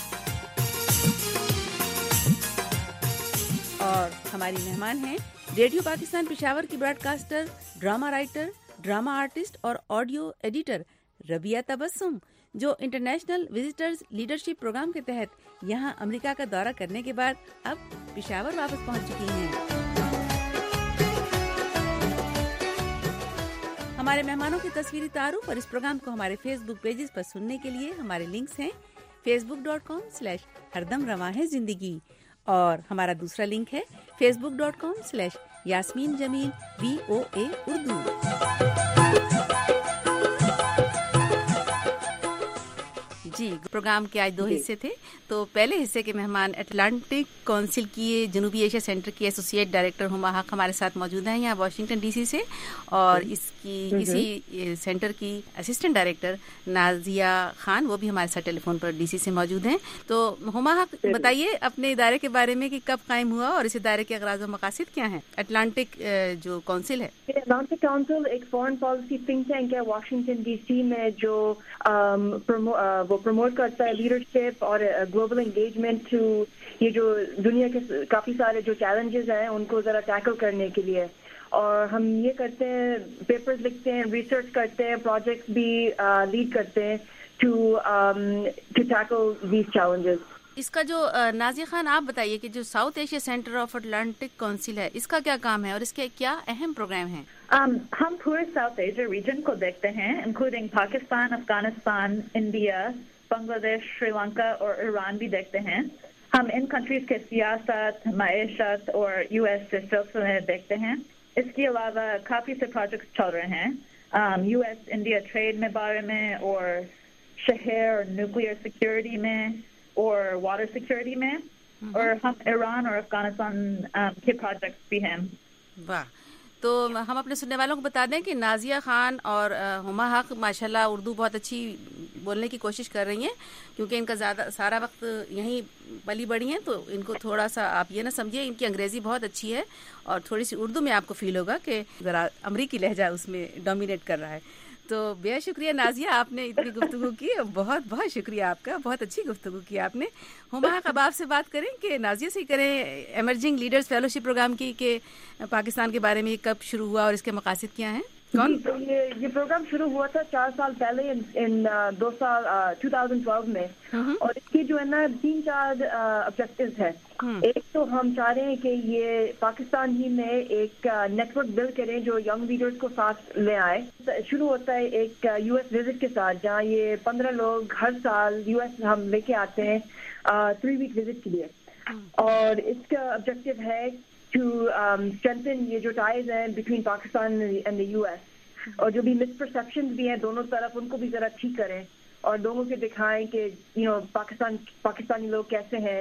Speaker 2: اور ہماری مہمان ہیں ریڈیو پاکستان پشاور کی broadcaster, drama writer, drama artist اور آڈیو ایڈیٹر ربیہ تبسم, جو انٹرنیشنل وزٹرز لیڈرشپ پروگرام کے تحت یہاں امریکہ کا دورہ کرنے کے بعد اب پشاور واپس پہنچ چکی ہیں. ہمارے مہمانوں کی تصویری تعارف اور اس پروگرام کو ہمارے فیس بک پیجز پر سننے کے لیے ہمارے لنکس ہیں فیس بک ڈاٹ کام سلیش ہردم رواں ہے زندگی, اور ہمارا دوسرا لنک ہے face book dot com slash Yasmin Jamil V O A Urdu. جی جی پروگرام کے آج دو حصے تھے. تو پہلے حصے کے مہمان اٹلانٹک کونسل کی جنوبی ایشیا سینٹر کی ایسوسیٹ ڈائریکٹر ہما حق ہمارے ساتھ موجود ہیں یہاں واشنگٹن ڈی سی سے, اور اس کی اسی سینٹر کی اسسٹنٹ ڈائریکٹر نازیہ خان وہ بھی ہمارے ساتھ ٹیلی فون پر ڈی سی سے موجود ہیں. تو ہما حق بتائیے اپنے ادارے کے بارے میں کہ کب قائم ہوا اور اس ادارے کے اغراض و مقاصد کیا ہیں. اٹلانٹک جو کونسل ہے,
Speaker 5: اٹلانٹک کونسل ایک فارن پالیسی تھنک ٹینک ہے واشنگٹن ڈی سی میں جو وہ پروموٹ کرتا ہے لیڈرشپ اور گلوبل انگیجمنٹ ٹو یہ جو دنیا کے کافی سارے جو چیلنجز ہیں ان کو ذرا ٹیکل کرنے کے لیے. اور ہم یہ کرتے ہیں, پیپرز لکھتے ہیں, ریسرچ کرتے ہیں, پروجیکٹس بھی لیڈ کرتے ہیں to to tackle these challenges.
Speaker 2: اس کا جو نازیہ خان آپ بتائیے کہ جو South Asia Centre of Atlantic Council ہے اس کا کیا کام ہے اور اس کے کیا اہم پروگرام ہیں؟
Speaker 6: um, ہم پورے ساؤتھ ایشیا ریجن کو دیکھتے ہیں including Pakistan, Afghanistan, India, Bangladesh, Sri Lanka اور ایران بھی دیکھتے ہیں. ہم ان کنٹریز کے سیاست, معیشت اور یو ایس سے سلسلے دیکھتے ہیں. اس کے علاوہ کافی سے پروجیکٹس چل رہے ہیں یو ایس انڈیا ٹریڈ میں بارے میں اور شہر اور نیوکلیئر سیکورٹی میں اور واٹر سیکورٹی میں, اور ہم ایران اور افغانستان کے پروجیکٹس بھی ہیں.
Speaker 2: واہ. تو ہم اپنے سننے والوں کو بتا دیں کہ نازیہ خان اور ہما حق ماشاءاللہ اردو بہت اچھی بولنے کی کوشش کر رہی ہیں کیونکہ ان کا زیادہ سارا وقت یہیں پلی بڑی ہیں, تو ان کو تھوڑا سا آپ یہ نہ سمجھیے ان کی انگریزی بہت اچھی ہے اور تھوڑی سی اردو میں آپ کو فیل ہوگا کہ ذرا امریکی لہجہ اس میں ڈومینیٹ کر رہا ہے. تو بے شکریہ نازیہ, آپ نے اتنی گفتگو کی, بہت بہت شکریہ آپ کا, بہت اچھی گفتگو کی آپ نے. ہما حق اب آپ سے بات کریں کہ نازیہ سے کریں ایمرجنگ لیڈرز فیلوشپ پروگرام کی کہ پاکستان کے بارے میں کب شروع ہوا اور اس کے مقاصد کیا ہیں.
Speaker 5: جی, تو یہ یہ پروگرام شروع ہوا تھا چار سال پہلے ان دو سال دو ہزار بارہ میں, اور اس کی جو ہے نا تین چار آبجیکٹیوز ہیں. ایک تو ہم چاہ رہے ہیں کہ یہ پاکستان ہی میں ایک نیٹ ورک بلڈ کریں جو ینگ لیڈرز کو ساتھ لے آئے. شروع ہوتا ہے ایک یو ایس وزٹ کے ساتھ جہاں یہ پندرہ لوگ ہر سال یو ایس ہم لے کے آتے ہیں تھری ویک وزٹ کے لیے, اور اس کا آبجیکٹیو ہے ٹو اسٹرینتھن یہ جو ٹائز ہیں between Pakistan and the U S, اور جو بھی مس پرسیپشنز بھی ہیں دونوں طرف ان کو بھی ذرا ٹھیک کریں اور لوگوں کو دکھائیں کہ یو نو پاکستان پاکستانی لوگ کیسے ہیں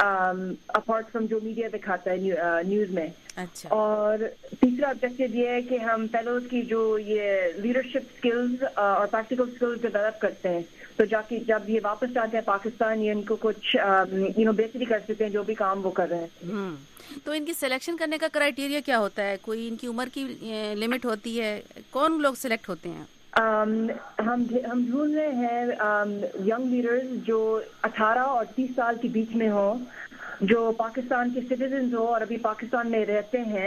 Speaker 5: اپارٹ فرام جو میڈیا دکھاتا ہے نیوز میں.
Speaker 2: اچھا.
Speaker 5: اور تیسرا آبجیکٹیو یہ ہے کہ ہم فیلوز کی جو یہ لیڈرشپ اسکلز اور پریکٹیکل اسکلز ڈیولپ کرتے ہیں, تو جا کے جب یہ واپس جاتے ہیں پاکستان یہ ان کو کچھ یو نو بیسکلی کر سکتے ہیں جو بھی کام وہ کر رہے ہیں.
Speaker 2: تو ان کی سلیکشن کرنے کا کرائیٹیریا کیا ہوتا ہے؟ کوئی ان کی عمر کی لمٹ ہوتی ہے؟ کون لوگ سلیکٹ ہوتے ہیں؟
Speaker 5: ہم ہم ڈھونڈ رہے ہیں ینگ لیڈرز جو اٹھارہ اور تیس سال کے بیچ میں ہوں, جو پاکستان کے سٹیزنز ہو اور ابھی پاکستان میں رہتے ہیں,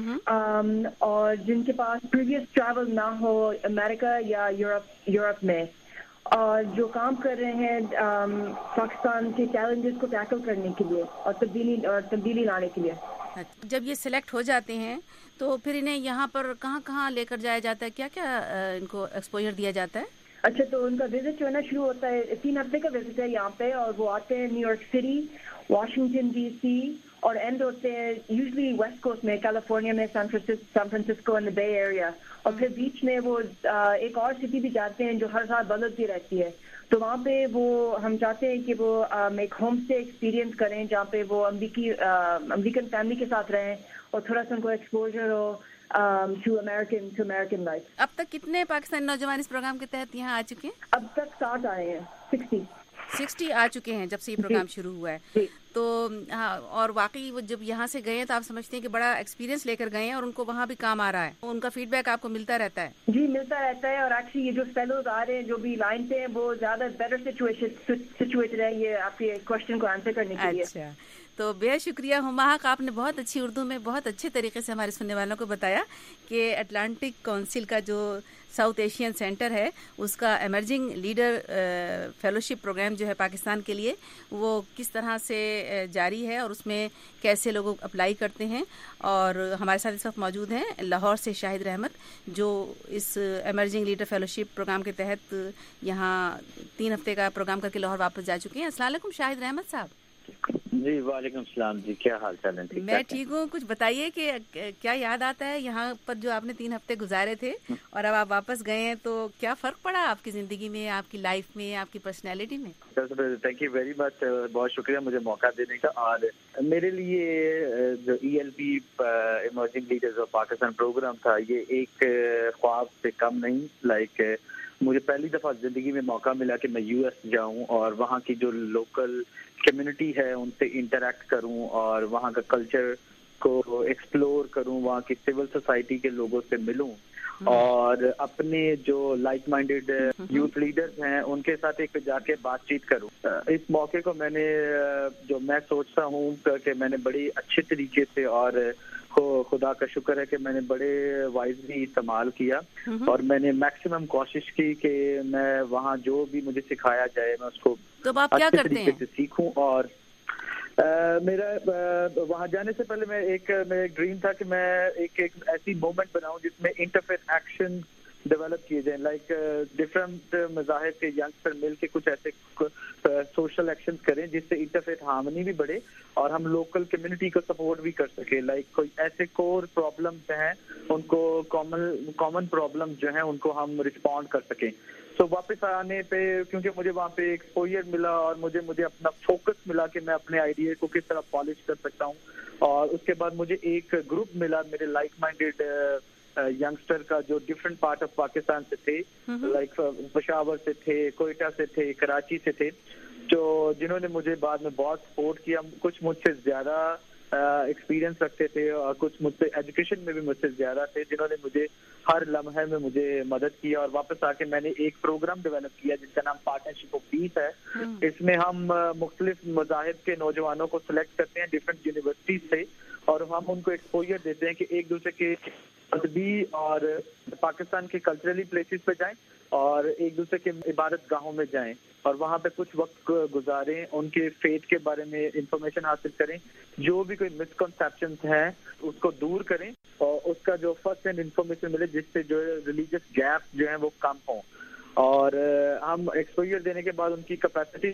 Speaker 5: اور جن کے پاس پریویس ٹریول نہ ہو امریکہ یا یورپ یورپ میں, اور جو کام کر رہے ہیں پاکستان کے چیلنجز کو ٹیکل کرنے کے لیے اور تبدیلی اور تبدیلی لانے کے لیے.
Speaker 2: جب یہ سلیکٹ ہو جاتے ہیں تو پھر انہیں یہاں پر کہاں کہاں لے کر جایا جاتا ہے, کیا کیا ان کو ایکسپوجر دیا جاتا ہے؟
Speaker 5: اچھا, تو ان کا وزٹ جو ہے نا شروع ہوتا ہے, تین ہفتے کا وزٹ ہے یہاں پہ, اور وہ آتے ہیں New York City, Washington D C, اور اینڈ ہوتے ہیں یوزلی ویسٹ کوسٹ میں, کیلیفورنیا میں, سان فرانسسکو اینڈ دا بے ایریا, اور پھر بیچ میں وہ ایک اور سٹی بھی جاتے ہیں جو ہر سال بدلتی رہتی ہے. تو وہاں پہ وہ ہم چاہتے ہیں کہ وہ ایک ہوم اسٹے ایکسپیرینس کریں جہاں پہ وہ امریکی امریکن فیملی کے ساتھ رہیں اور تھوڑا سا ان کو ایکسپوجر ہو to American to American life.
Speaker 2: اب تک کتنے پاکستانی نوجوان اس پروگرام کے تحت یہاں آ چکے ہیں؟
Speaker 5: اب تک ساٹھ آئے ہیں, سکسٹی
Speaker 2: سکسٹی آ چکے ہیں جب سے یہ پروگرام شروع ہوا ہے. تو ہاں, اور واقعی وہ جب یہاں سے گئے ہیں تو آپ سمجھتے ہیں کہ بڑا ایکسپیرینس لے کر گئے ہیں اور ان کو وہاں بھی کام آ رہا ہے, ان کا فیڈ بیک آپ کو ملتا رہتا ہے؟
Speaker 5: جی ملتا رہتا ہے, اور ایکچولی یہ جو فیلوز آ رہے ہیں جو بھی لائن پہ ہیں وہ زیادہ بیٹر سچویٹڈ ہے یہ آپ کے کوشچن کو آنسر کرنے کے لیے.
Speaker 2: اچھا, تو بے شکریہ ہما حق, آپ نے بہت اچھی اردو میں بہت اچھے طریقے سے ہمارے سننے والوں کو بتایا کہ اٹلانٹک کونسل کا جو ساؤتھ ایشین سینٹر ہے اس کا ایمرجنگ لیڈر فیلوشپ پروگرام جو ہے پاکستان کے لیے وہ کس طرح سے جاری ہے اور اس میں کیسے لوگ اپلائی کرتے ہیں. اور ہمارے ساتھ اس وقت موجود ہیں لاہور سے شاہد رحمت جو اس ایمرجنگ لیڈر فیلوشپ پروگرام کے تحت یہاں تین ہفتے کا پروگرام کر کے لاہور واپس جا چکے ہیں. السلام علیکم شاہد رحمت صاحب.
Speaker 7: جی وعلیکم السلام جی، کیا حال چال ہے؟
Speaker 2: میں ٹھیک ہوں. کچھ بتائیے کہ کیا یاد آتا ہے یہاں پر جو آپ نے تین ہفتے گزارے تھے اور اب آپ واپس گئے ہیں، تو کیا فرق پڑا آپ کی زندگی میں، آپ کی لائف میں، آپ کی پرسنالٹی میں؟
Speaker 7: تھینک یو ویری مچ، بہت شکریہ مجھے موقع دینے کا. اور میرے لیے جو E L P emerging leaders of Pakistan programme تھا، یہ ایک خواب سے کم نہیں. لائک مجھے پہلی دفعہ زندگی میں موقع ملا کہ میں یو ایس جاؤں اور وہاں کی جو لوکل کمیونٹی ہے ان سے انٹریکٹ کروں اور وہاں کا کلچر کو ایکسپلور کروں، وہاں کی سول سوسائٹی کے لوگوں سے ملوں اور اپنے جو لائک مائنڈیڈ یوتھ لیڈرز ہیں ان کے ساتھ ایک جا کے بات چیت کروں. اس موقع کو میں نے جو میں سوچتا ہوں کہ میں نے بڑی اچھے طریقے سے اور خدا کا شکر ہے کہ میں نے بڑے وائزلی استعمال کیا اور میں نے میکسیمم کوشش کی کہ میں وہاں جو بھی مجھے سکھایا جائے میں اس کو اچھے طریقے سے سیکھوں. اور میرا وہاں جانے سے پہلے میں ایک میرا ایک ڈریم تھا کہ میں ایک ایک ایسی موومنٹ بناؤں جس میں انٹرفیتھ ایکشن ڈیولپ کیے جائیں. لائک ڈفرینٹ مذاہب کے ینگسٹر مل کے کچھ ایسے سوشل ایکشن کریں جس سے انٹرفیتھ ہارمنی بھی بڑھے اور ہم لوکل کمیونٹی کو سپورٹ بھی کر سکیں. لائک کوئی ایسے کور پرابلمس ہیں ان کو کامن کامن پرابلم جو ہیں ان کو ہم رسپونڈ کر سکیں. تو واپس آنے پہ کیونکہ مجھے وہاں پہ ایکسپوجر ملا اور مجھے مجھے اپنا فوکس ملا کہ میں اپنے آئیڈیا کو کس طرح پالش کر سکتا ہوں. اور اس کے بعد مجھے ایک گروپ ملا میرے لائک مائنڈیڈ ینگسٹر کا جو ڈفرینٹ پارٹ آف پاکستان سے تھے، لائک پشاور سے تھے، کوئٹہ سے تھے، کراچی سے تھے، جو جنہوں نے مجھے بعد میں بہت سپورٹ کیا. کچھ مجھ سے زیادہ ایکسپیرینس رکھتے تھے اور کچھ مجھ سے ایجوکیشن میں بھی مجھ سے زیادہ تھے، جنہوں نے مجھے ہر لمحے میں مجھے مدد کی. اور واپس آ کے میں نے ایک پروگرام ڈیولپ کیا جس کا نام پارٹنرشپ آف پیس ہے. اس میں ہم مختلف مذاہب کے نوجوانوں کو سلیکٹ کرتے ہیں ڈفرینٹ یونیورسٹیز سے اور ہم ان کو ایکسپوجر دیتے ہیں کہ ایک دوسرے کے ادبی اور پاکستان کے کلچرلی پلیسز پہ جائیں اور ایک دوسرے کے عبادت گاہوں میں جائیں اور وہاں پہ کچھ وقت گزاریں، ان کے فیتھ کے بارے میں انفارمیشن حاصل کریں، جو بھی کوئی مسکنسیپشنز ہیں اس کو دور کریں اور اس کا جو فرسٹ ہینڈ انفارمیشن ملے جس سے جو ریلیجیس گیپ جو ہیں وہ کم ہوں. اور ہم ایکسپوجر دینے کے بعد ان کی کیپیسٹی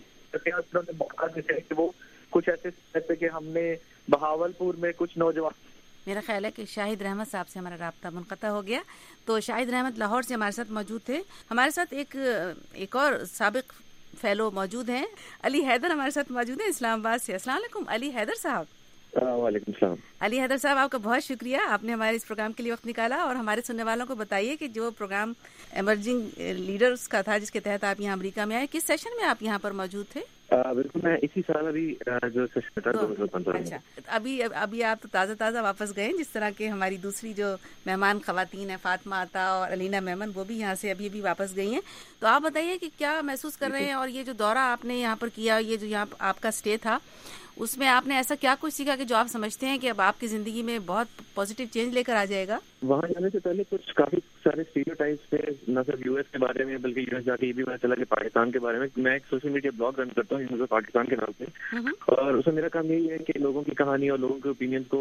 Speaker 7: موقع دیتے ہیں کہ وہ کچھ ایسے جیسے کہ ہم نے بہاول پور میں کچھ نوجوان.
Speaker 2: میرا خیال ہے کہ شاہد رحمت صاحب سے ہمارا رابطہ منقطع ہو گیا. تو شاہد رحمت لاہور سے ہمارے ساتھ موجود تھے. ہمارے ساتھ ایک ایک اور سابق فیلو موجود ہیں، علی حیدر ہمارے ساتھ موجود ہیں اسلام آباد سے. السلام علیکم علی حیدر صاحب.
Speaker 8: وعلیکم السلام.
Speaker 2: علی حیدر صاحب آپ کا بہت شکریہ، آپ نے ہمارے اس پروگرام کے لیے وقت نکالا. اور ہمارے سننے والوں کو بتائیے کہ جو پروگرام ایمرجنگ لیڈرز کا تھا جس کے تحت آپ یہاں امریکہ میں آئے، کس سیشن میں آپ یہاں پر موجود تھے؟
Speaker 8: بالکل میں اسی سال ابھی جو سیشن تھا دو ہزار پندرہ.
Speaker 2: اچھا، ابھی ابھی آپ تو تازہ تازہ واپس گئے، جس طرح کہ ہماری دوسری جو مہمان خواتین ہیں فاطمہ عطا اور علینا میمن، وہ بھی یہاں سے ابھی ابھی واپس گئی ہیں. تو آپ بتائیے کہ کیا محسوس کر رہے ہیں اور یہ جو دورہ آپ نے یہاں پر کیا، یہ جو یہاں آپ کا اسٹے تھا، اس میں آپ نے ایسا کیا کچھ سیکھا کہ جو آپ سمجھتے ہیں کہ اب آپ کی زندگی میں بہت پازیٹیو چینج لے کر آ جائے گا؟
Speaker 8: وہاں جانے سے پہلے کچھ کافی سارے اسٹیریوٹائپس تھے، نہ صرف یو ایس کے بارے میں بلکہ یو ایس جا کے یہ بھی پتا چلا کہ پاکستان کے بارے میں. میں ایک سوشل میڈیا بلاگ رن کرتا ہوں پاکستان کے نام سے، اور اس میں میرا کام یہی ہے کہ لوگوں کی کہانی اور لوگوں کے اوپینین کو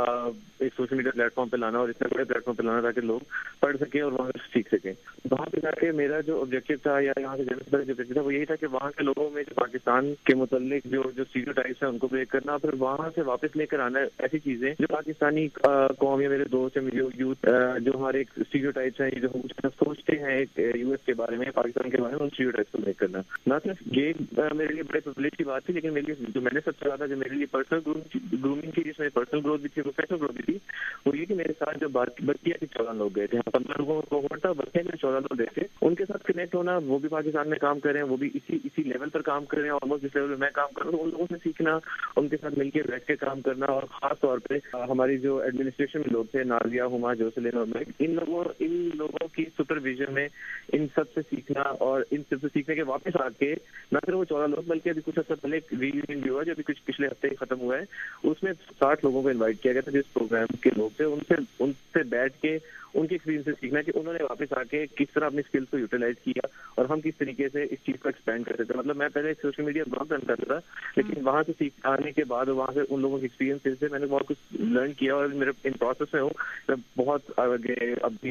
Speaker 8: ایک سوشل میڈیا پلیٹ فارم پہ لانا اور اتنے بڑے پلیٹ فارم پہ لانا تاکہ لوگ پڑھ سکیں اور وہاں سے سیکھ سکیں. وہاں پہ جا کے میرا جو آبجیکٹو تھا یا یہاں سے جانے سے پہلے جو آبجیکٹو تھا وہ یہی تھا کہ وہاں کے لوگوں میں جو پاکستان کے متعلق جو جو اسٹیریوٹائپس ہیں ان کو بریک کرنا، پھر وہاں سے واپس لے کر آنا ایسی چیزیں جو پاکستانی قوم یا میرے دوست یا یوتھ جو ہمارے ایک اسٹیریوٹائپس ہیں جو ہم سوچتے ہیں ایک یو ایس کے بارے میں، پاکستان کے بارے میں، ان اسٹیریوٹائپس کو بریک کرنا. نہ صرف یہ میرے لیے بڑے پرولیج کی بات تھی، لیکن میرے لیے جو میں نے سب سے زیادہ جو میرے لیے پرسنل گرومنگ کی، جس میں پرسنل گروتھ بھی تھی، پروفیشنل گروتھ بھی تھی، وہ یہ کہ میرے ساتھ جو بکیا کے چودہ لوگ گئے تھے، پندرہ لوگوں کو کوہورٹ تھا، بکیا میں چودہ لوگ گئے تھے، ان کے ساتھ کنیکٹ ہونا، وہ بھی پاکستان میں کام کر رہے ہیں، وہ بھی اسی اسی لیول پر کام کر رہے ہیں، آلموسٹ جس لیول میں میں کام کر رہا ہوں، ان لوگوں سے سیکھنا، ان کے ساتھ مل کے بیٹھ کے کام کرنا. اور خاص طور پہ ہماری جو ایڈمنسٹریشن میں لوگ تھے، نازیہ، ہما، جوسلین اور میں، ان لوگوں ان لوگوں کی سپرویژن میں ان سب سے سیکھنا اور ان سب سے سیکھنے کے واپس آ کے نہ صرف وہ چودہ لوگ بلکہ ابھی کچھ ہفتے پہلے ری یونین بھی ہوا جو ابھی کچھ پچھلے ہفتے ہی ختم ہوا ہے، اس میں ساٹھ لوگوں کو انوائٹ کیا گیا تھا جس پروگرام کے لوگ تھے ان سے ان سے بیٹھ کے ان کے ایکسپیرینس سے سیکھنا کہ انہوں نے واپس آ کے کس طرح اپنی اسکلس کو یوٹیلائز کیا اور ہم کس طریقے سے اس چیز کو ایکسپینڈ کرتے تھے. مطلب میں پہلے سوشل میڈیا بلاگ رن کرتا تھا, لیکن وہاں سے سیکھ آنے کے بعد وہاں سے ان لوگوں کے ایکسپیرینس سے میں نے بہت کچھ لرن کیا اور میرے ان پروسیس میں ہوں. میں بہت آگے ابھی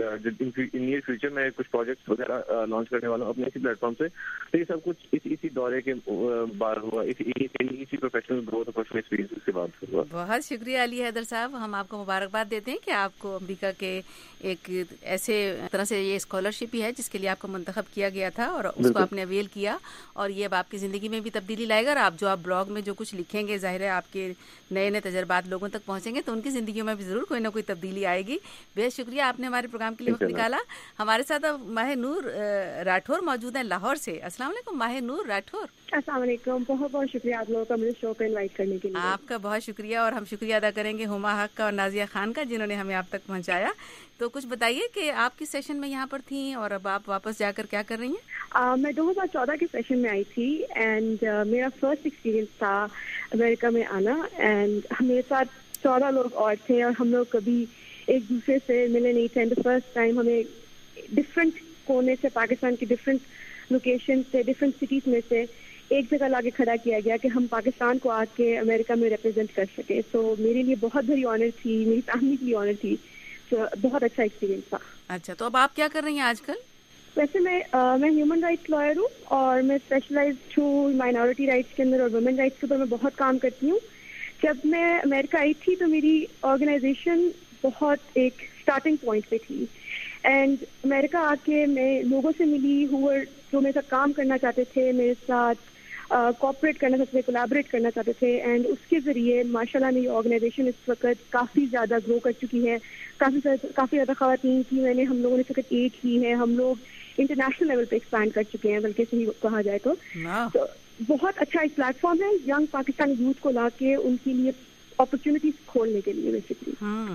Speaker 8: نیئر فیوچر میں کچھ پروجیکٹس وغیرہ لانچ کرنے والا ہوں اپنے اسی پلیٹ فارم سے. تو یہ سب کچھ اسی اسی دورے کے بار ہوا, اسی پروفیشنل گروتھ اور پرسنل ایکسپیرینس کے بعد ہوا.
Speaker 2: بہت شکریہ علی حیدر صاحب, ہم آپ کو مبارکباد دیتے ہیں کہ آپ کو امریکہ کے ایک ایسے طرح سے یہ اسکالرشپ ہی ہے جس کے لیے آپ کو منتخب کیا گیا تھا اور اس کو آپ نے اویل کیا, اور یہ اب آپ کی زندگی میں بھی تبدیلی لائے گا. اور آپ جو آپ بلاگ میں جو کچھ لکھیں گے ظاہر ہے آپ کے نئے نئے تجربات لوگوں تک پہنچیں گے تو ان کی زندگیوں میں بھی ضرور کوئی نہ کوئی تبدیلی آئے گی. بہت شکریہ, آپ نے ہمارے پروگرام کے لیے وقت نکالا. ہمارے ساتھ اب ماہ نور راٹھور موجود ہیں لاہور سے. السلام علیکم ماہ نور راٹھور.
Speaker 9: السلام علیکم, بہت بہت شکریہ آپ لوگوں کا مجھے شو پہ انوائٹ کرنے کے لیے.
Speaker 2: آپ کا بہت شکریہ, اور ہم شکریہ ادا کریں گے ہما حق کا اور نازیہ خان کا جنہوں نے ہمیں آپ تک پہنچایا. تو کچھ بتائیے کہ آپ کس سیشن میں یہاں پر تھیں اور اب آپ واپس جا کر کیا کر رہی ہیں؟
Speaker 9: میں دو ہزار چودہ کے سیشن میں آئی تھی اینڈ میرا فرسٹ ایکسپیرینس تھا امریکہ میں آنا. اینڈ میرے ساتھ چودہ لوگ اور تھے اور ہم لوگ کبھی ایک دوسرے سے ملے نہیں تھے. اینڈ فرسٹ ٹائم ہمیں ڈفرینٹ کونے سے پاکستان کی ڈفرینٹ لوکیشن سے ڈفرینٹ سٹیز میں سے ایک جگہ لا کے کھڑا کیا گیا کہ ہم پاکستان کو آ کے امریکہ میں ریپرزینٹ کر سکے. تو میرے لیے بہت بڑی آنر تھی, میری فیملی کی آنر تھی. تو بہت اچھا ایکسپیرینس تھا.
Speaker 2: اچھا, تو اب آپ کیا کر رہی ہیں آج کل؟
Speaker 9: ویسے میں میں ہیومن رائٹس لائر ہوں اور میں اسپیشلائز ہوں مائنورٹی رائٹس کے اندر اور ویمن رائٹس کے اوپر میں بہت کام کرتی ہوں. جب میں امریکہ آئی تھی تو میری آرگنائزیشن بہت ایک اسٹارٹنگ پوائنٹ پہ تھی. اینڈ امریکہ آ کے میں لوگوں سے ملی ہوئے جو میرے ساتھ کام کرنا چاہتے تھے, میرے ساتھ کوآپریٹ کرنا چاہتے تھے, کولیبریٹ کرنا چاہتے تھے. اینڈ اس کے ذریعے ماشاء اللہ میری آرگنائزیشن اس وقت کافی زیادہ گرو کر چکی ہے. کافی کافی زیادہ خواتین کی میں نے ہم لوگوں نے اس وقت ایڈ کی ہے. ہم لوگ انٹرنیشنل لیول پہ ایکسپینڈ کر چکے ہیں, بلکہ صحیح کہا جائے تو. تو بہت اچھا ایک پلیٹ فارم ہے ینگ پاکستانی یوتھ کو لا کے ان کے لیے اپرچونیٹیز کھولنے کے لیے بیسکلی.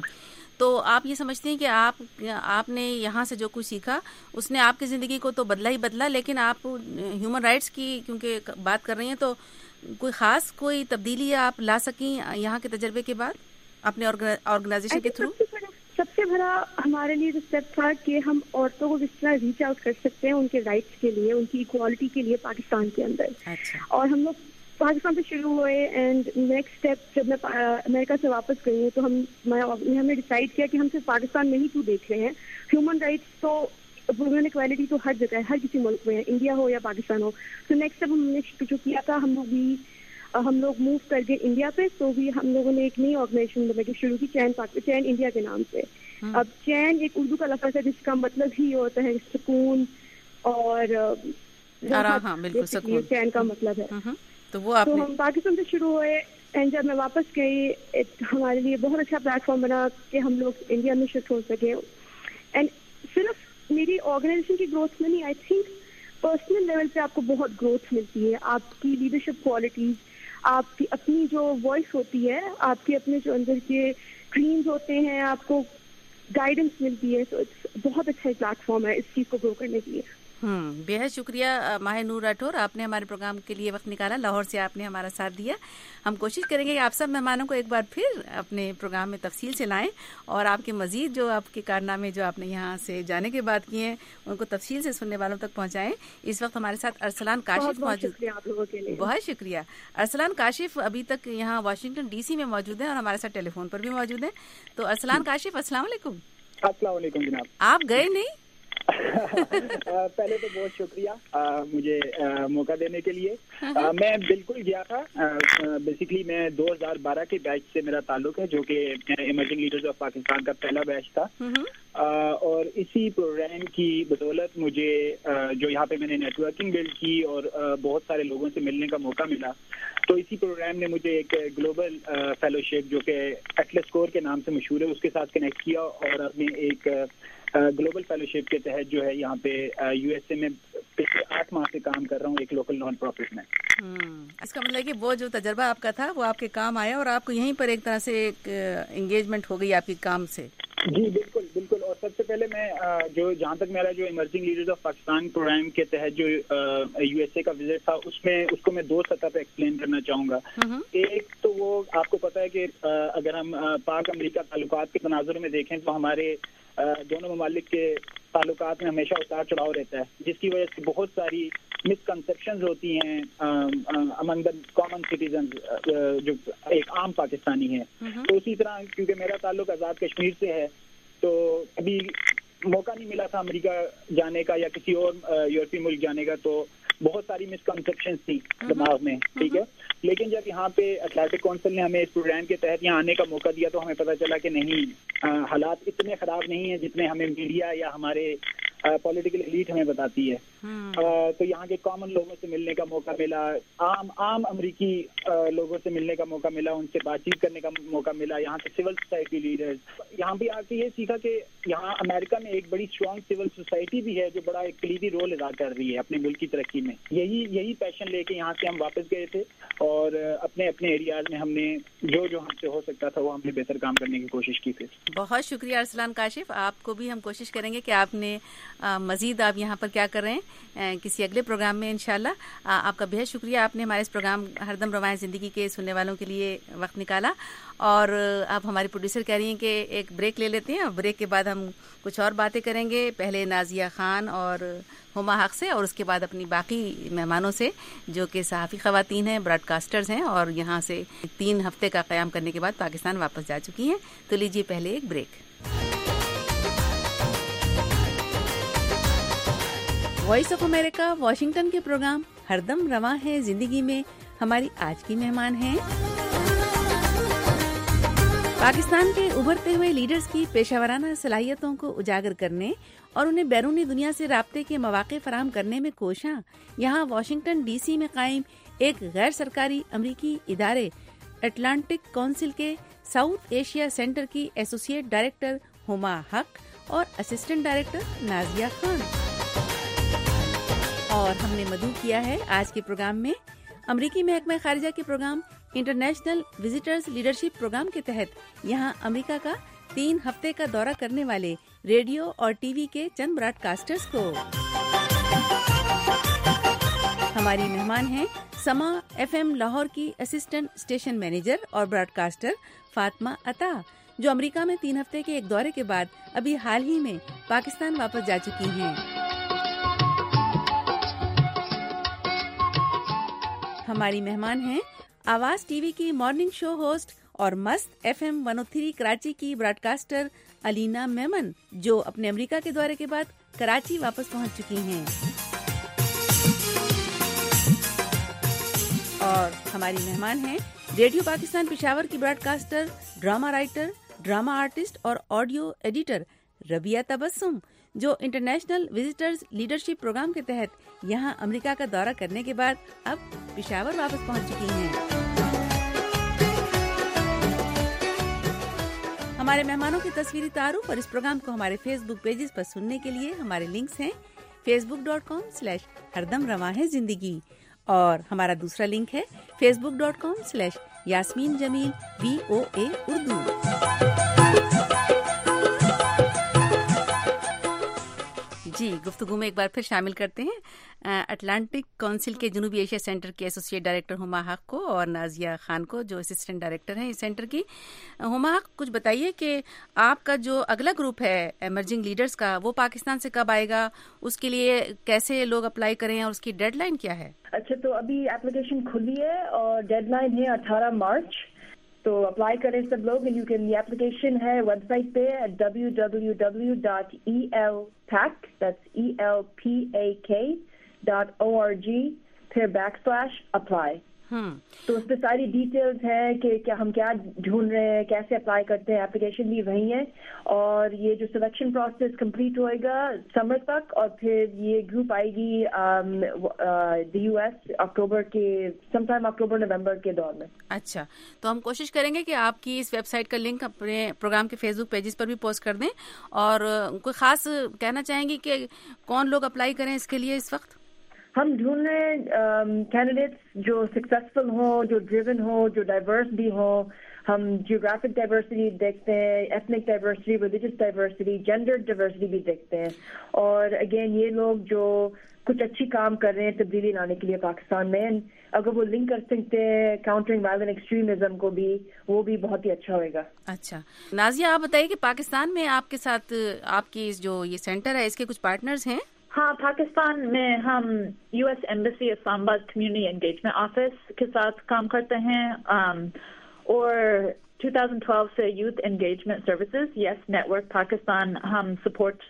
Speaker 2: تو آپ یہ سمجھتے ہیں کہ آپ آپ نے یہاں سے جو کچھ سیکھا اس نے آپ کی زندگی کو تو بدلا ہی بدلا, لیکن آپ ہیومن رائٹس کی کیونکہ بات کر رہی ہیں تو کوئی خاص کوئی تبدیلی آپ لا سکیں یہاں کے تجربے کے بعد اپنے آرگنائزیشن کے تھرو؟
Speaker 9: سب سے بڑا ہمارے لیے جو اسٹیپ تھا کہ ہم عورتوں کو کس طرح ریچ آؤٹ کر سکتے ہیں ان کے رائٹس کے لیے, ان کی اکوالٹی کے لیے پاکستان کے اندر. اور ہم لوگ پاکستان سے شروع ہوئے اینڈ نیکسٹ اسٹیپ جب میں امریکہ سے واپس گئی ہوں تو ہم ہم نے ڈیسائیڈ کیا کہ ہم صرف پاکستان میں ہی کیوں دیکھ رہے ہیں. ہیومن رائٹس تو وومن ایکوالٹی تو ہر جگہ ہے, ہر کسی ملک میں ہے, انڈیا ہو یا پاکستان ہو. تو نیکسٹ اسٹیپ ہم نے جو کیا تھا ہم لوگ بھی ہم لوگ موو کر گئے انڈیا پہ. تو بھی ہم لوگوں نے ایک نئی آرگنائزیشن بنا کے شروع کی, چین چین انڈیا کے نام سے. اب چین ایک اردو کا لفظ ہے جس کا مطلب ہی ہوتا ہے سکون اور چین کا مطلب ہے.
Speaker 2: تو وہ آپ
Speaker 9: تو ہم پاکستان سے شروع ہوئے اینڈ جب میں واپس گئی ہمارے لیے بہت اچھا پلیٹ فارم بنا کہ ہم لوگ انڈیا میں شفٹ ہو سکے. اینڈ صرف میری آرگنائزیشن کی گروتھ میں نہیں, آئی تھنک پرسنل لیول پہ آپ کو بہت گروتھ ملتی ہے. آپ کی لیڈرشپ کوالٹیز, آپ کی اپنی جو وائس ہوتی ہے, آپ کے اپنے جو اندر کے ڈریمز ہوتے ہیں, آپ کو گائیڈنس ملتی ہے. تو بہت اچھا پلیٹ فارم ہے اس چیز کو گرو کرنے کے لیے.
Speaker 2: ہوں بے حد شکریہ ماہ نور راٹھور, آپ نے ہمارے پروگرام کے لیے وقت نکالا, لاہور سے آپ نے ہمارا ساتھ دیا. ہم کوشش کریں گے کہ آپ سب مہمانوں کو ایک بار پھر اپنے پروگرام میں تفصیل سے لائیں اور آپ کے مزید جو آپ کے کارنامے جو آپ نے یہاں سے جانے کے بعد کیے ہیں ان کو تفصیل سے سننے والوں تک پہنچائیں. اس وقت ہمارے ساتھ ارسلان کاشف موجود. بہت شکریہ. ارسلان کاشف ابھی تک یہاں واشنگٹن ڈی سی میں موجود ہیں اور ہمارے ساتھ ٹیلی فون پر بھی موجود ہیں. تو ارسلان کاشف السلام علیکم.
Speaker 10: السلام علیکم جناب.
Speaker 2: آپ گئے نہیں؟
Speaker 10: پہلے تو بہت شکریہ مجھے موقع دینے کے لیے. میں بالکل گیا تھا. بیسکلی میں دو ہزار بارہ کے بیچ سے میرا تعلق ہے جو کہ ایمرجنگ لیڈرز آف پاکستان کا پہلا بیچ تھا. اور اسی پروگرام کی بدولت مجھے جو یہاں پہ میں نے نیٹ ورکنگ بلڈ کی اور بہت سارے لوگوں سے ملنے کا موقع ملا. تو اسی پروگرام نے مجھے ایک گلوبل فیلوشپ جو کہ ایٹلس اسکور کے نام سے مشہور ہے اس کے ساتھ کنیکٹ کیا اور اپنے ایک گلوبل فیلوشپ کے تحت جو ہے یہاں پہ یو ایس اے میں پچھلے آٹھ ماہ سے کام کر رہا ہوں ایک لوکل نان پروفٹ میں.
Speaker 2: اس کا مطلب کہ وہ جو تجربہ آپ کا تھا وہ آپ کے کام آیا اور آپ کو یہیں پر ایک طرح سے ایک انگیجمنٹ ہو گئی آپ کے کام سے.
Speaker 10: جی بالکل بالکل. اور سب سے پہلے میں جو جہاں تک میرا جو emerging leaders of Pakistan programme کے تحت جو یو ایس اے کا وزٹ تھا اس میں اس کو میں دو سطح پہ ایکسپلین کرنا چاہوں گا. ایک تو تو وہ آپ کو پتہ ہے کہ اگر ہم پاک امریکہ تعلقات کے تناظر میں دیکھیں تو ہمارے دونوں ممالک کے تعلقات میں ہمیشہ اتار چڑھاؤ رہتا ہے, جس کی وجہ سے بہت ساری مسکنسیپشنز ہوتی ہیں امنگ دا کامن سٹیزنز جو ایک عام پاکستانی ہیں. تو اسی طرح کیونکہ میرا تعلق آزاد کشمیر سے ہے تو ابھی موقع نہیں ملا تھا امریکہ جانے کا یا کسی اور یورپی ملک جانے کا, تو بہت ساری مسکنسیپشنز تھی دماغ میں, ٹھیک ہے. لیکن جب یہاں پہ اٹلانٹک کونسل نے ہمیں اس پروگرام کے تحت یہاں آنے کا موقع دیا تو ہمیں پتہ چلا کہ نہیں, حالات اتنے خراب نہیں ہیں جتنے ہمیں میڈیا یا ہمارے پولیٹیکل ایلیٹ ہمیں بتاتی ہے. تو یہاں کے کامن لوگوں سے ملنے کا موقع ملا, عام عام امریکی لوگوں سے ملنے کا موقع ملا, ان سے بات چیت کرنے کا موقع ملا, یہاں کے سول سوسائٹی لیڈرز. یہاں بھی آ کے یہ سیکھا کہ یہاں امریکہ میں ایک بڑی اسٹرانگ سول سوسائٹی بھی ہے جو بڑا ایک کلیدی رول ادا کر رہی ہے اپنے ملک کی ترقی میں. یہی یہی پیشن لے کے یہاں سے ہم واپس گئے تھے اور اپنے اپنے ایریاز میں ہم نے جو جو ہم سے ہو سکتا تھا وہ ہم نے بہتر کام کرنے کی کوشش کی تھی.
Speaker 2: بہت شکریہ ارسلان کاشف, آپ کو بھی ہم کوشش کریں گے کہ آپ نے مزید آپ یہاں پر کیا کر رہے ہیں کسی اگلے پروگرام میں انشاءاللہ. آپ کا بہت شکریہ, آپ نے ہمارے اس پروگرام ہردم رواں زندگی کے سننے والوں کے لیے وقت نکالا. اور آپ ہماری پروڈیوسر کہہ رہی ہیں کہ ایک بریک لے لیتے ہیں اور بریک کے بعد ہم کچھ اور باتیں کریں گے, پہلے نازیہ خان اور ہما حق سے اور اس کے بعد اپنی باقی مہمانوں سے جو کہ صحافی خواتین ہیں, براڈ کاسٹرز ہیں اور یہاں سے تین ہفتے کا قیام کرنے کے بعد پاکستان واپس جا چکی ہیں. تو لیجیے پہلے ایک break. Voice of America Washington کے پروگرام ہردم رواں ہے زندگی میں ہماری آج کی مہمان ہیں پاکستان کے ابھرتے ہوئے لیڈرز کی پیشہ ورانہ صلاحیتوں کو اجاگر کرنے اور انہیں بیرونی دنیا سے رابطے کے مواقع فراہم کرنے میں کوشاں یہاں واشنگٹن ڈی سی میں قائم ایک غیر سرکاری امریکی ادارے اٹلانٹک کونسل کے ساؤتھ ایشیا سینٹر کی ایسوسیٹ ڈائریکٹر ہما حق اور اسسٹنٹ ڈائریکٹر نازیہ خان. اور ہم نے مدعو کیا ہے آج کے پروگرام میں امریکی محکمہ خارجہ کے programme international visitors leadership programme کے تحت یہاں امریکہ کا تین ہفتے کا دورہ کرنے والے ریڈیو اور ٹی وی کے چند براڈ کاسٹرز کو. ہماری مہمان ہیں سما ایف ایم لاہور کی اسسٹنٹ اسٹیشن مینیجر اور براڈ کاسٹر فاطمہ عطا, جو امریکہ میں تین ہفتے کے ایک دورے کے بعد ابھی حال ہی میں پاکستان واپس جا چکی ہیں. ہماری مہمان ہیں آواز ٹی وی کی مارننگ شو ہوسٹ اور Mast F M one O three Karachi کی براڈ کاسٹر علینا میمن, جو اپنے امریکہ کے دورے کے بعد کراچی واپس پہنچ چکی ہیں. اور ہماری مہمان ہیں ریڈیو پاکستان پشاور کی broadcaster, drama writer, drama artist اور آڈیو ایڈیٹر ربیہ تبسم, جو انٹرنیشنل وزٹرز لیڈرشپ پروگرام کے تحت یہاں امریکہ کا دورہ کرنے کے بعد اب پشاور واپس پہنچ چکی ہیں. ہمارے مہمانوں کی تصویری تعارف اور اس پروگرام کو ہمارے فیس بک پیجز پر سننے کے لیے ہمارے لنکس ہیں فیس بک ڈاٹ کام سلیش ہردم رواں ہے زندگی, اور ہمارا دوسرا لنک ہے face book dot com slash Yasmin Jamil V O A Urdu. جی, گفتگو میں ایک بار پھر شامل کرتے ہیں اٹلانٹک کونسل کے جنوبی ایشیا سینٹر کے ایسوسیٹ ڈائریکٹر ہما حق کو اور نازیہ خان کو, جو اسسٹنٹ ڈائریکٹر ہیں اس سینٹر کی. ہما حق, کچھ بتائیے کہ آپ کا جو اگلا گروپ ہے ایمرجنگ لیڈرز کا وہ پاکستان سے کب آئے گا, اس کے لیے کیسے لوگ اپلائی کریں اور اس کی ڈیڈ لائن کیا ہے؟
Speaker 11: اچھا, تو ابھی اپلیکیشن کھلی ہے اور ڈیڈ لائن ہے اٹھارہ مارچ, تو اپلائی کریں سب لوگ. یو کین, یہ اپلیکیشن ہے ویب سائٹ پہ W W W dot E L pak, that's E L P A K dot O R G, پھر بیک سلیش اپلائی. تو اس پہ ساری ڈیٹیلز ہیں کہ کیا ہم کیا ڈھونڈ رہے ہیں, کیسے اپلائی کرتے ہیں. اپلیکیشن بھی وہی ہے اور یہ جو سلیکشن پروسیس کمپلیٹ ہوئے گا سمر تک, اور پھر یہ گروپ آئے گی دی یو ایس اکتوبر کے سم ٹائم اکتوبر نومبر کے دور میں.
Speaker 2: اچھا, تو ہم کوشش کریں گے کہ آپ کی اس ویب سائٹ کا لنک اپنے پروگرام کے فیس بک پیجز پر بھی پوسٹ کر دیں. اور کوئی خاص کہنا چاہیں گی کہ کون لوگ اپلائی کریں اس کے لیے اس وقت؟
Speaker 11: ہم ڈھونڈ رہے ہیں کینڈیڈیٹس جو سکسیزفل ہوں, جو ڈریون ہوں, جو ڈائیورس بھی ہوں. ہم جیوگرافک ڈائیورسٹی دیکھتے ہیں, ethnic diversity, religious diversity, gender diversity بھی دیکھتے ہیں. اور اگین یہ لوگ جو کچھ اچھی کام کر رہے ہیں تبدیلی لانے کے لیے پاکستان میں. اگر وہ لنک کر سکتے ہیں کاؤنٹرنگ وائلنٹ ایکسٹریمزم کو بھی, وہ بھی بہت ہی اچھا ہوئے گا.
Speaker 2: اچھا نازیہ آپ بتائیے کہ پاکستان میں آپ کے ساتھ آپ کی جو یہ سینٹر ہے اس کے کچھ پارٹنرز ہیں؟
Speaker 6: ہاں, پاکستان میں ہم یو ایس ایمبیسی اسلام آباد کمیونٹی انگیجمنٹ آفس کے ساتھ کام کرتے ہیں, اور دو ہزار بارہ سے youth engagement services YES network Pakistan ہم سپورٹ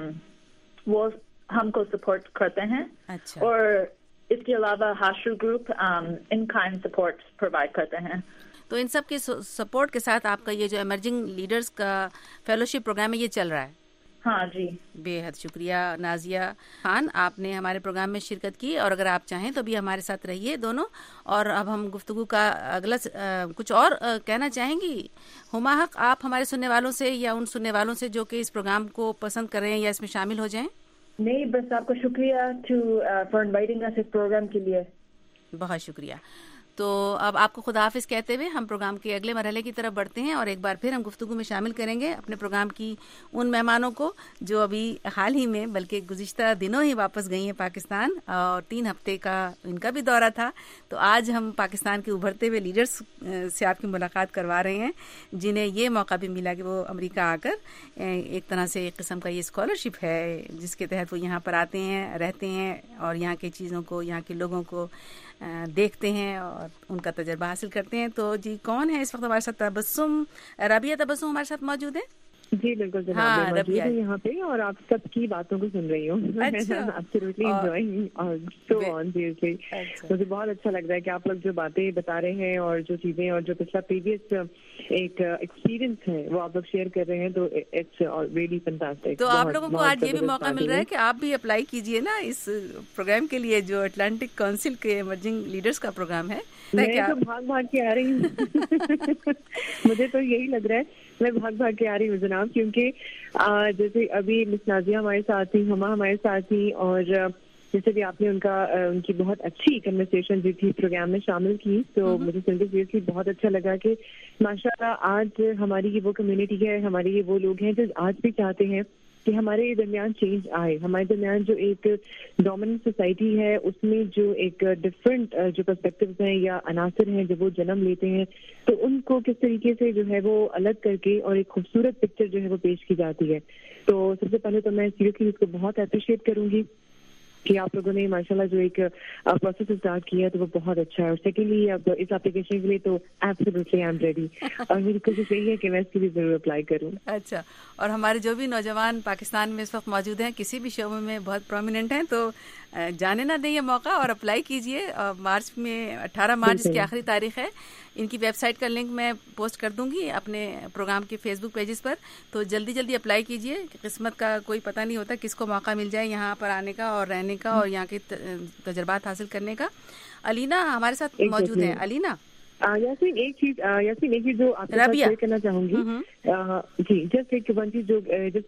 Speaker 6: وہ ہم کو سپورٹ کرتے ہیں.
Speaker 2: اچھا.
Speaker 6: اور اس کے علاوہ Hashir group in kind support provide کرتے ہیں.
Speaker 2: تو ان سب کے سپورٹ کے ساتھ آپ کا یہ جو ایمرجنگ لیڈرز کا فیلوشپ پروگرام ہے یہ چل رہا ہے؟
Speaker 6: ہاں جی.
Speaker 2: بے حد شکریہ نازیہ خان, آپ نے ہمارے پروگرام میں شرکت کی, اور اگر آپ چاہیں تو بھی ہمارے ساتھ رہیے دونوں. اور اب ہم گفتگو کا اگلا کچھ اور کہنا چاہیں گی ہما حق آپ ہمارے سننے والوں سے یا ان سننے والوں سے جو کہ اس پروگرام کو پسند کر رہے ہیں یا اس میں شامل ہو جائیں؟
Speaker 11: نہیں, بس آپ کا شکریہ ٹو فار انوائٹنگ اس اس پروگرام کے لیے.
Speaker 2: بہت شکریہ. تو اب آپ کو خداحافظ کہتے ہوئے ہم پروگرام کے اگلے مرحلے کی طرف بڑھتے ہیں, اور ایک بار پھر ہم گفتگو میں شامل کریں گے اپنے پروگرام کی ان مہمانوں کو جو ابھی حال ہی میں بلکہ گزشتہ دنوں ہی واپس گئی ہیں پاکستان, اور تین ہفتے کا ان کا بھی دورہ تھا. تو آج ہم پاکستان کے ابھرتے ہوئے لیڈرز سے آپ کی ملاقات کروا رہے ہیں جنہیں یہ موقع بھی ملا کہ وہ امریکہ آ کر ایک طرح سے ایک قسم کا یہ اسکالرشپ ہے جس کے تحت وہ یہاں پر آتے ہیں, رہتے ہیں, اور یہاں کی چیزوں کو, یہاں کے لوگوں کو دیکھتے ہیں اور ان کا تجربہ حاصل کرتے ہیں. تو جی کون ہے اس وقت ہمارے ساتھ؟ تبسم, رابعہ تبسم ہمارے ساتھ موجود ہے.
Speaker 5: جی بالکل جناب, میں موجود ہوں یہاں پہ اور آپ سب کی باتوں کو سن رہی ہوں. Absolutely enjoying اور so on seriously. مجھے بہت اچھا لگ رہا ہے کہ آپ لوگ جو باتیں بتا رہے ہیں اور جو چیزیں اور جو پچھلا پریویس ایک ایکسپیرینس ہے وہ آپ لوگ شیئر کر رہے ہیں, تو اٹس ریئلی فینٹاسٹک.
Speaker 2: تو آپ لوگوں کو آج یہ بھی موقع مل رہا ہے کہ آپ بھی اپلائی کیجئے نا اس پروگرام کے لیے جو اٹلانٹک کونسل کے ایمرجنگ لیڈرز کا پروگرام ہے.
Speaker 5: میں تو بھاگ بھاگ کے آ رہی ہوں. مجھے تو یہی لگ رہا ہے میں بھاگ بھاگ کے آ رہی ہوں جناب, کیونکہ جیسے ابھی مس نازیہ ہمارے ساتھ تھی, ہما ہمارے ساتھ تھی, اور جیسے بھی آپ نے ان کا ان کی بہت اچھی کنورسیشن جو تھی پروگرام میں شامل کی, تو مجھے سنتے سیریسلی بہت اچھا لگا کہ ماشاء اللہ آج ہماری یہ وہ کمیونٹی ہے, ہمارے یہ وہ لوگ ہیں جو آج بھی چاہتے ہیں کہ ہمارے درمیان چینج آئے. ہمارے درمیان جو ایک ڈومیننٹ سوسائٹی ہے اس میں جو ایک ڈفرینٹ جو پرسپیکٹوز ہیں یا عناصر ہیں جب وہ جنم لیتے ہیں تو ان کو کس طریقے سے جو ہے وہ الگ کر کے اور ایک خوبصورت پکچر جو ہے وہ پیش کی جاتی ہے. تو سب سے پہلے تو میں سیریسلی اس کو بہت اپریشیٹ کروں گی کہ آپ لوگوں نے ماشاءاللہ جو ایک پروسیس اسٹارٹ کیا تو وہ بہت اچھا ہے. اور سیکنڈلی اب اس اپلیکیشن کے لیے تو ایبسلیٹلی آئی ایم ریڈی, اور میری کوشش یہی ہے کہ میں اس کے لیے ضرور اپلائی کروں.
Speaker 2: اچھا, اور ہمارے جو بھی نوجوان پاکستان میں اس وقت موجود ہیں کسی بھی شعبے میں بہت پرومیننٹ ہیں, تو جانے نہ دیں یہ موقع اور اپلائی کیجئے. مارچ میں اٹھارہ مارچ اس کی آخری تاریخ ہے. ان کی ویب سائٹ کا لنک میں پوسٹ کر دوں گی اپنے پروگرام کے فیس بک پیجز پر, تو جلدی جلدی اپلائی کیجئے. قسمت کا کوئی پتہ نہیں ہوتا کس کو موقع مل جائے یہاں پر آنے کا اور رہنے کا اور یہاں کے تجربات حاصل کرنے کا. علینا ہمارے ساتھ موجود ہیں. علینا
Speaker 5: یاسمین ایک چیز یاسمین ایک چیز جو آپ کے ساتھ شیئر کرنا چاہوں گی, جی جسٹ ایک ون چیز جو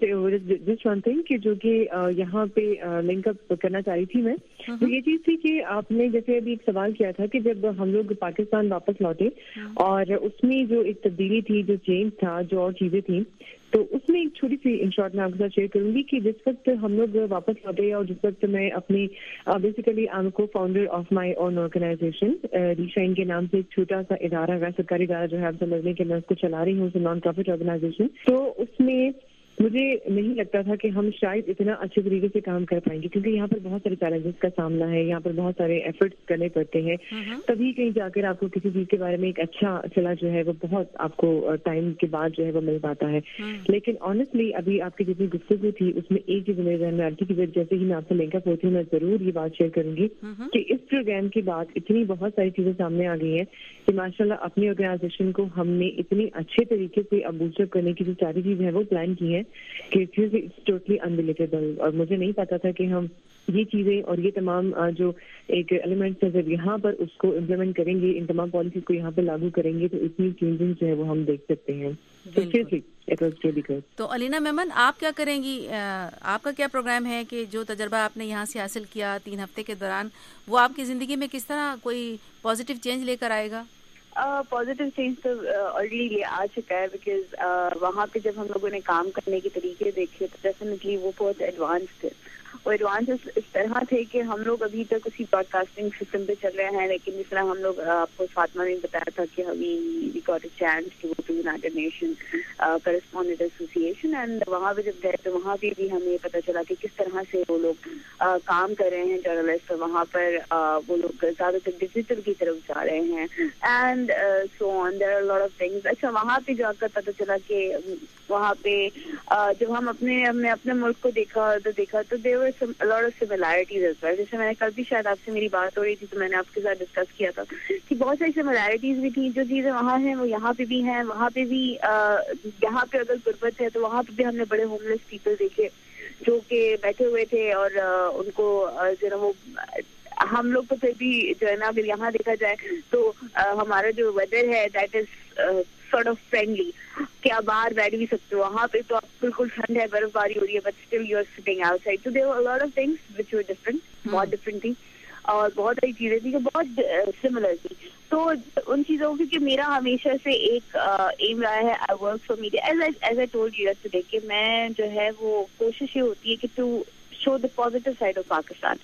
Speaker 5: جسٹ ون تھنگ کہ جو کہ یہاں پہ لنک اپ کرنا چاہ رہی تھی میں, تو یہ چیز تھی کہ آپ نے جیسے ابھی ایک سوال کیا تھا کہ جب ہم لوگ پاکستان واپس لوٹے اور اس میں جو ایک تبدیلی تھی, جو چینج تھا, جو اور چیزیں تھیں, تو اس میں ایک چھوٹی سی ان شارٹ میں آپ کے ساتھ شیئر کروں گی کہ جس وقت ہم لوگ واپس لوٹے اور جس وقت میں اپنی basically I am cofounder of my own organisation Reshine کے نام سے ایک چھوٹا سا ادارہ, غیر سرکاری ادارہ جو ہے آپ سمجھنے کے میں اس کو چلا رہی ہوں, نان پروفٹ آرگنائزیشن. تو اس میں مجھے نہیں لگتا تھا کہ ہم شاید اتنا اچھے طریقے سے کام کر پائیں گے, کیونکہ یہاں پر بہت سارے چیلنجز کا سامنا ہے, یہاں پر بہت سارے ایفرٹس کرنے پڑتے ہیں, تبھی کہیں جا کر آپ کو کسی چیز کے بارے میں ایک اچھا چلا جو ہے وہ بہت آپ کو ٹائم کے بعد جو ہے وہ مل پاتا ہے. لیکن آنیسٹلی ابھی آپ کی جتنی گفتگو تھی اس میں ایک چیز میرے ذہن میں آتی کہ جیسے ہی میں آپ سے لنک اپ ہوتی ہوں میں ضرور یہ بات شیئر کروں گی کہ اس پروگرام کے بعد اتنی بہت ساری چیزیں سامنے آ گئی ہیں کہ ماشاء اللہ اپنی آرگنائزیشن کو ہم نے اتنی اچھے طریقے سے اب بوسٹ اپ کرنے کی جو ساری چیزیں ہیں وہ پلان کی ہیں کہ ٹوٹلی انبلیویبل. اور مجھے نہیں پتا تھا کہ ہم یہ چیزیں اور یہ تمام جو ایک ایلیمنٹس ہیں جب یہاں پر اس کو امپلیمنٹ کریں گے, ان تمام پالیسیز کو یہاں پر لاگو کریں گے, تو اتنی چینجنگ جو ہے وہ ہم دیکھ سکتے ہیں.
Speaker 2: تو علینا میمن آپ کیا کریں گی, آپ کا کیا پروگرام ہے کہ جو تجربہ آپ نے یہاں سے حاصل کیا تین ہفتے کے دوران وہ آپ کی زندگی میں کس طرح کوئی پازیٹیو چینج لے کر آئے گا؟
Speaker 4: پازیٹیو چینج تو آلریڈی لے آ چکا ہے, بیکاز وہاں پہ جب ہم لوگوں نے کام کرنے کے طریقے دیکھے تو ڈیفینیٹلی وہ بہت ایڈوانس تھے, وہ ایڈوانسز اس طرح تھے کہ ہم لوگ ابھی تک اسی براڈ کاسٹنگ سسٹم پہ چل رہے ہیں، لیکن جس طرح ہم لوگ آپ کو فاطمہ نے بتایا تھا کہ ہمیں we got a chance to go to United Nation Correspondent Association, and وہاں پہ جب گئے تو وہاں پہ بھی ہمیں پتہ چلا کہ کس طرح سے وہ لوگ کام کر رہے ہیں جرنلسٹ، وہاں پر وہ لوگ زیادہ تر ڈیجیٹل کی طرف جا رہے ہیں and so on there are lot of things. اچھا وہاں پہ جا کر پتہ چلا کہ وہاں پہ جب ہم اپنے ہم نے اپنے ملک کو دیکھا تو دیکھا تو there were some lot of similarities as well. جیسے میں نے کل بھی شاید آپ سے میری بات ہو رہی تھی تو میں نے آپ کے ساتھ ڈسکس کیا تھا کہ بہت ساری سملیرٹیز بھی تھیں. جو چیزیں وہاں ہیں وہ یہاں پہ بھی ہیں، وہاں پہ بھی یہاں پہ اگر غربت ہے تو وہاں پہ بھی ہم نے بڑے ہوم لیس پیپل دیکھے جو کہ بیٹھے ہوئے تھے اور ان کو جو نا وہ ہم لوگ تو پھر بھی جو ہے نا اگر یہاں دیکھا جائے تو ہمارا جو ویدر ہے that is sort of friendly کہ آپ باہر بیٹھ بھی سکتے ہو. وہاں پہ تو آپ بالکل ٹھنڈ ہے، برف باری ہو رہی ہے، but still you are sitting outside. تو there were lot of things which were different, بہت ڈفرنٹ تھی اور بہت ساری چیزیں تھیں جو بہت سملر تھی. تو ان چیزوں کو کہ میرا ہمیشہ سے ایک ایم رہا ہے I work for media as as I told you today کہ میں جو ہے وہ کوشش یہ ہوتی ہے کہ to show the positive side of Pakistan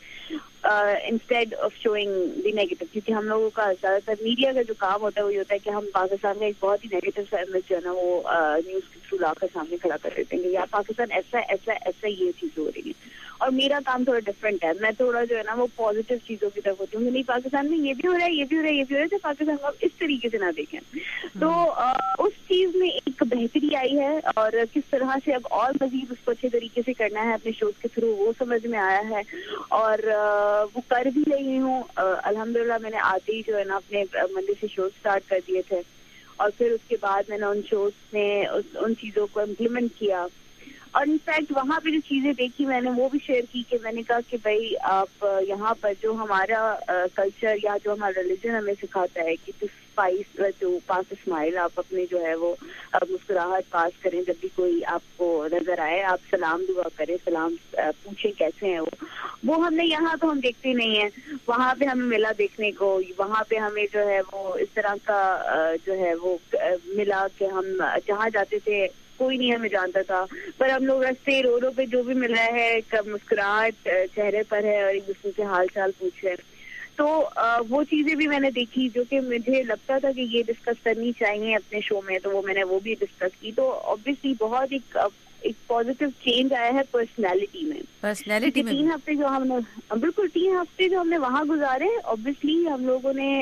Speaker 4: instead of showing the negative. کیونکہ ہم لوگوں کا زیادہ تر میڈیا کا جو کام ہوتا ہے وہ یہ ہوتا ہے کہ ہم پاکستان کا ایک بہت ہی نیگیٹو سائڈ جو ہے نا وہ نیوز کے تھرو لا کر سامنے کھڑا کر دیتے ہیں کہ یار پاکستان ایسا ایسا ایسا یہ چیز ہو رہی ہے. اور میرا کام تھوڑا ڈفرینٹ ہے، میں تھوڑا جو ہے نا وہ پازیٹیو چیزوں کی طرف ہوتی ہوں کہ نہیں پاکستان میں یہ بھی ہو رہا ہے یہ بھی ہو رہا ہے یہ بھی ہو رہا ہے تو پاکستان کو آپ اس طریقے سے نہ دیکھیں. تو اس چیز میں ایک بہتری آئی ہے اور کس طرح سے اب اور مزید اس کو اچھے طریقے سے کرنا ہے اپنے شوز کے تھرو وہ سمجھ میں آیا ہے اور وہ کر بھی رہی ہوں. الحمدللہ میں نے آتے ہی جو ہے نا اپنے منڈے سے شوز اسٹارٹ کر دیے تھے اور پھر اس کے بعد میں نے ان شوز میں ان چیزوں کو امپلیمنٹ کیا اور انفیکٹ وہاں پہ جو چیزیں دیکھی میں نے وہ بھی شیئر کی کہ میں نے کہا کہ بھائی آپ یہاں پر جو ہمارا کلچر یا جو ہمارا ریلیجن ہمیں سکھاتا ہے کہ اسپائس ٹو پاس اسمائل، آپ اپنے جو ہے وہ مسکراہٹ پاس کریں جب بھی کوئی آپ کو نظر آئے، آپ سلام دعا کریں، سلام پوچھیں کیسے ہیں وہ وہ ہم نے یہاں تو ہم دیکھتے نہیں ہیں. وہاں پہ ہمیں ملا دیکھنے کو، وہاں پہ ہمیں جو ہے وہ اس طرح کا جو ہے وہ ملا کہ ہم جہاں جاتے تھے کوئی نہیں ہمیں جانتا تھا پر ہم لوگ راستے روڈوں پہ جو بھی مل رہا ہے کب مسکراہٹ چہرے پر ہے اور ایک دوسرے سے حال چال پوچھ رہے ہیں. تو وہ چیزیں بھی میں نے دیکھی جو کہ مجھے لگتا تھا کہ یہ ڈسکس کرنی چاہیے اپنے شو میں، تو وہ میں نے وہ بھی ڈسکس کی. تو آبویسلی بہت ایک ایک پازیٹیو چینج آیا ہے پرسنالٹی میں.
Speaker 2: پرسنالٹی میں
Speaker 4: تین ہفتے جو ہم نے بالکل تین ہفتے جو ہم نے وہاں گزارے آبویسلی ہم لوگوں نے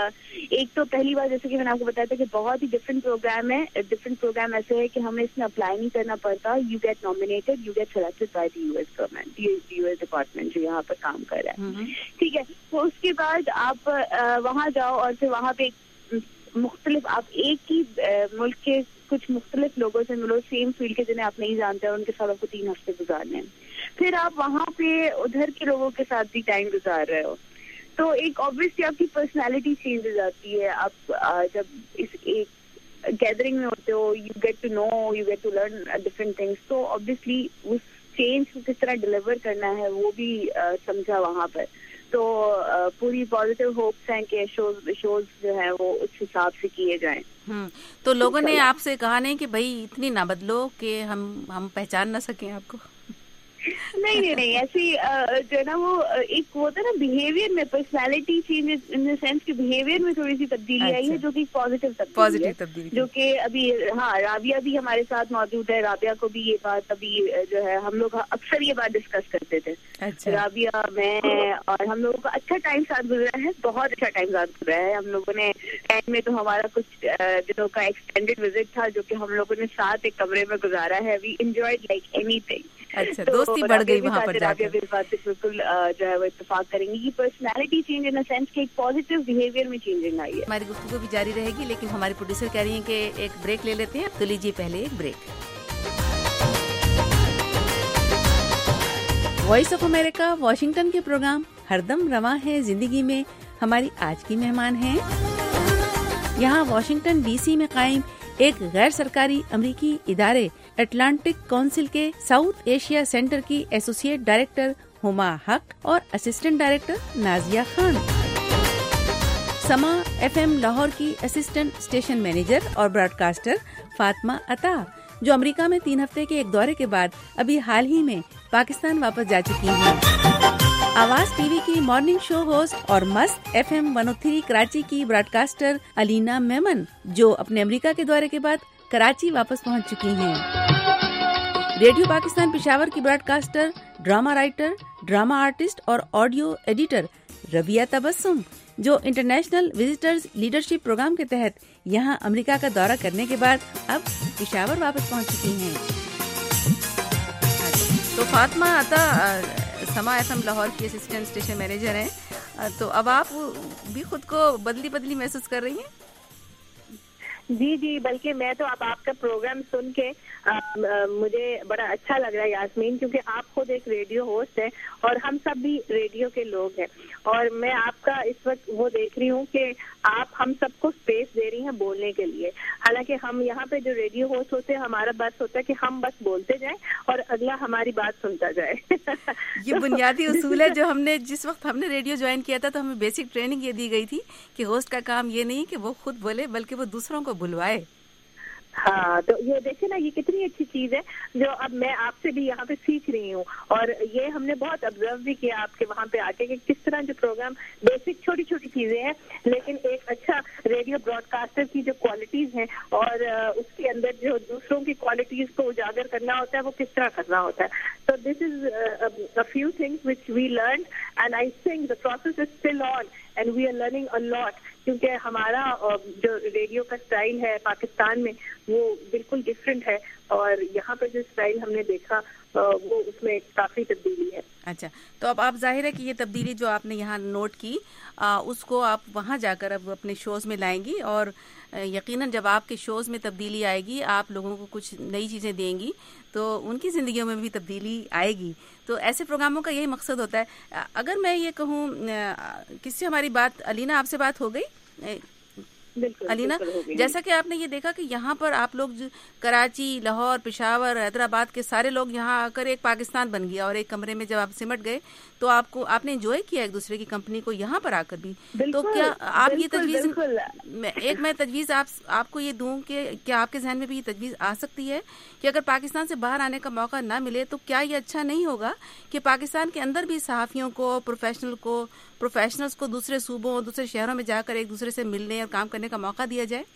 Speaker 4: ایک تو پہلی بار جیسے کہ میں نے آپ کو بتایا تھا کہ بہت ہی ڈفرینٹ پروگرام ہے. ڈفرینٹ پروگرام ایسے ہے کہ ہمیں اس میں اپلائی نہیں کرنا پڑتا، you get nominated, you get selected by the U S government, U S department جو یہاں پر کام کر رہا ہے. ٹھیک ہے، تو اس کے بعد آپ وہاں جاؤ اور پھر وہاں پہ مختلف آپ ایک ہی ملک کے کچھ مختلف لوگوں سے ملو سیم فیلڈ کے جنہیں آپ نہیں جانتے اور ان کے ساتھ آپ کو تین ہفتے گزارنے ہیں. پھر آپ وہاں پہ ادھر کے لوگوں کے ساتھ بھی ٹائم گزار رہے ہو تو ایک آبویسلی آپ کی پرسنالٹی چینج ہو جاتی ہے. آپ جب اس ایک گیدرنگ میں ہوتے ہو you get to know you get to learn different things. تو آبویسلی اس چینج کو کس طرح ڈلیور کرنا ہے وہ بھی سمجھا وہاں پر. تو پوری پازیٹیو ہوپس ہیں کہ شوز شوز جو ہے وہ اس حساب سے کیے جائیں.
Speaker 2: تو لوگوں نے آپ سے کہا نہیں کہ بھائی اتنی نہ بدلو کہ ہم ہم پہچان نہ سکیں آپ کو؟
Speaker 4: نہیں نہیں نہیں ایسی جو ہے نا وہ ایک ہوتا ہے نا بہیویئر میں personality change in the sense کہ بہیویئر میں تھوڑی سی تبدیلی آئی ہے جو کہ پازیٹیو تبدیلی ہے جو کہ ابھی ہاں رابعہ بھی ہمارے ساتھ موجود ہے. رابعہ کو بھی یہ بات ابھی جو ہے ہم لوگ اکثر یہ بات ڈسکس کرتے تھے. رابعہ میں اور ہم لوگوں کا اچھا ٹائم ساتھ گزرا ہے، بہت اچھا ٹائم ساتھ گزرا ہے. ہم لوگوں نے ٹائم میں تو ہمارا کچھ دنوں کا ایکسٹینڈیڈ وزٹ تھا جو کہ ہم لوگوں نے ساتھ ایک کمرے میں گزارا ہے. وی انجوائڈ لائک اینی تھنگ.
Speaker 2: اچھا دوستی بڑھ گئی وہاں پر جا کے.
Speaker 4: بالکل جو ہے وہ اتفاق کریں گی کہ پرسنالٹی چینج ان سینس کہ ایک پازیٹیو بہیویئر میں چینجنگ آئی ہے.
Speaker 2: ہماری گفتگو بھی جاری رہے گی لیکن ہماری پروڈیوسر کہہ رہی ہیں کہ ایک بریک لے لیتے ہیں، تو لیجیے پہلے ایک break. Voice of America Washington کے پروگرام ہر دم رواں ہے زندگی میں ہماری آج کی مہمان ہیں یہاں واشنگٹن ڈی سی میں قائم ایک غیر سرکاری امریکی ادارے اٹلانٹک کونسل کے ساؤتھ ایشیا سینٹر کی ایسوسیٹ ڈائریکٹر ہما حق اور اسسٹنٹ ڈائریکٹر نازیہ خان. سما ایف ایم لاہور کی اسسٹنٹ اسٹیشن مینیجر اور براڈ کاسٹر فاطمہ عطا جو امریکہ میں تین ہفتے کے ایک دورے کے بعد ابھی حال ہی میں पाकिस्तान वापस जा चुकी हैं। आवाज टीवी की मॉर्निंग शो होस्ट और Mast F M one O three Karachi की ब्रॉडकास्टर अलीना मेमन, जो अपने अमेरिका के दौरे के बाद कराची वापस पहुंच चुकी हैं। रेडियो पाकिस्तान पेशावर की broadcaster, drama writer, drama artist और ऑडियो एडिटर रबिया तबस्सुम, जो इंटरनेशनल विजिटर्स लीडरशिप प्रोग्राम के तहत यहां अमेरिका का दौरा करने के बाद अब पेशावर वापस पहुंच चुकी हैं। तो फातिमा अता समा एफ एम लाहौर की असिस्टेंट स्टेशन मैनेजर हैं, तो अब आप भी खुद को बदली बदली महसूस कर रही हैं?
Speaker 3: जी जी, बल्कि मैं तो अब आपका प्रोग्राम सुन के आ, आ, मुझे बड़ा अच्छा लग रहा है यास्मीन, क्योंकि आप खुद एक रेडियो होस्ट हैं और हम सब भी रेडियो के लोग हैं, और मैं आपका इस वक्त वो देख रही हूँ कि आप हम सबको स्पेस दे रही हैं बोलने के लिए। हालांकि हम यहाँ पे जो रेडियो होस्ट होते हैं, हमारा बस होता है कि हम बस बोलते जाएं और अगला हमारी बात सुनता जाए।
Speaker 2: ये बुनियादी उसूल है जो हमने जिस वक्त हमने रेडियो ज्वाइन किया था, तो हमें बेसिक ट्रेनिंग ये दी गई थी कि होस्ट का काम ये नहीं कि वो खुद बोले, बल्कि वो दूसरों को बुलवाए।
Speaker 3: हाँ, तो ये देखे ना, ये कितनी अच्छी चीज है जो अब मैं आपसे भी यहाँ पे सीख रही हूँ, और ये हमने बहुत ऑब्जर्व भी किया आपके वहाँ पे आके कि किस तरह जो प्रोग्राम बेसिक छोटी छोटी चीजें हैं, लेकिन एक अच्छा रेडियो ब्रॉडकास्टर की जो क्वालिटीज हैं और उसके अंदर जो दूसरों की क्वालिटीज को उजागर करना होता है, वो किस तरह करना होता है। तो this is a few things which we learn, and I think the process is still on and we are learning a lot, क्योंकि हमारा जो रेडियो का स्टाइल है पाकिस्तान में वो बिल्कुल डिफरेंट है, और यहाँ पर जो स्टाइल हमने देखा वो उसमें काफी तब्दीली है।
Speaker 2: अच्छा, तो अब आप जाहिर है कि ये तब्दीली जो आपने यहाँ नोट की आ, उसको आप वहाँ जाकर अब अपने शोज में लाएंगी, और यकीनन जब आपके शोज में तब्दीली आएगी, आप लोगों को कुछ नई चीज़ें देंगी, तो उनकी ज़िंदगियों में भी तब्दीली आएगी। तो ऐसे प्रोग्रामों का यही मकसद होता है। अगर मैं ये कहूँ, किससे हमारी बात, अलीना आपसे बात हो गई?
Speaker 3: बिल्कुल,
Speaker 2: अलीना,
Speaker 3: बिल्कुल
Speaker 2: जैसा कि आपने ये देखा कि यहाँ पर आप लोग कराची, लाहौर, पेशावर, हैदराबाद के सारे लोग यहाँ आकर एक पाकिस्तान बन गया, और एक कमरे में जब आप सिमट गए तो आपको आपने एंजॉय किया एक दूसरे की कंपनी को यहाँ पर आकर भी। तो क्या आप ये तजवीज़, एक मैं तजवीज़ आप आपको ये दूं कि क्या आपके जहन में भी ये तजवीज़ आ सकती है कि अगर पाकिस्तान से बाहर आने का मौका ना मिले तो क्या ये अच्छा नहीं होगा कि पाकिस्तान के अंदर भी सहाफ़ियों को, प्रोफेशनल को प्रोफेशनल्स को दूसरे सूबों, दूसरे शहरों में जाकर एक दूसरे से मिलने और काम करने का मौका दिया जाए?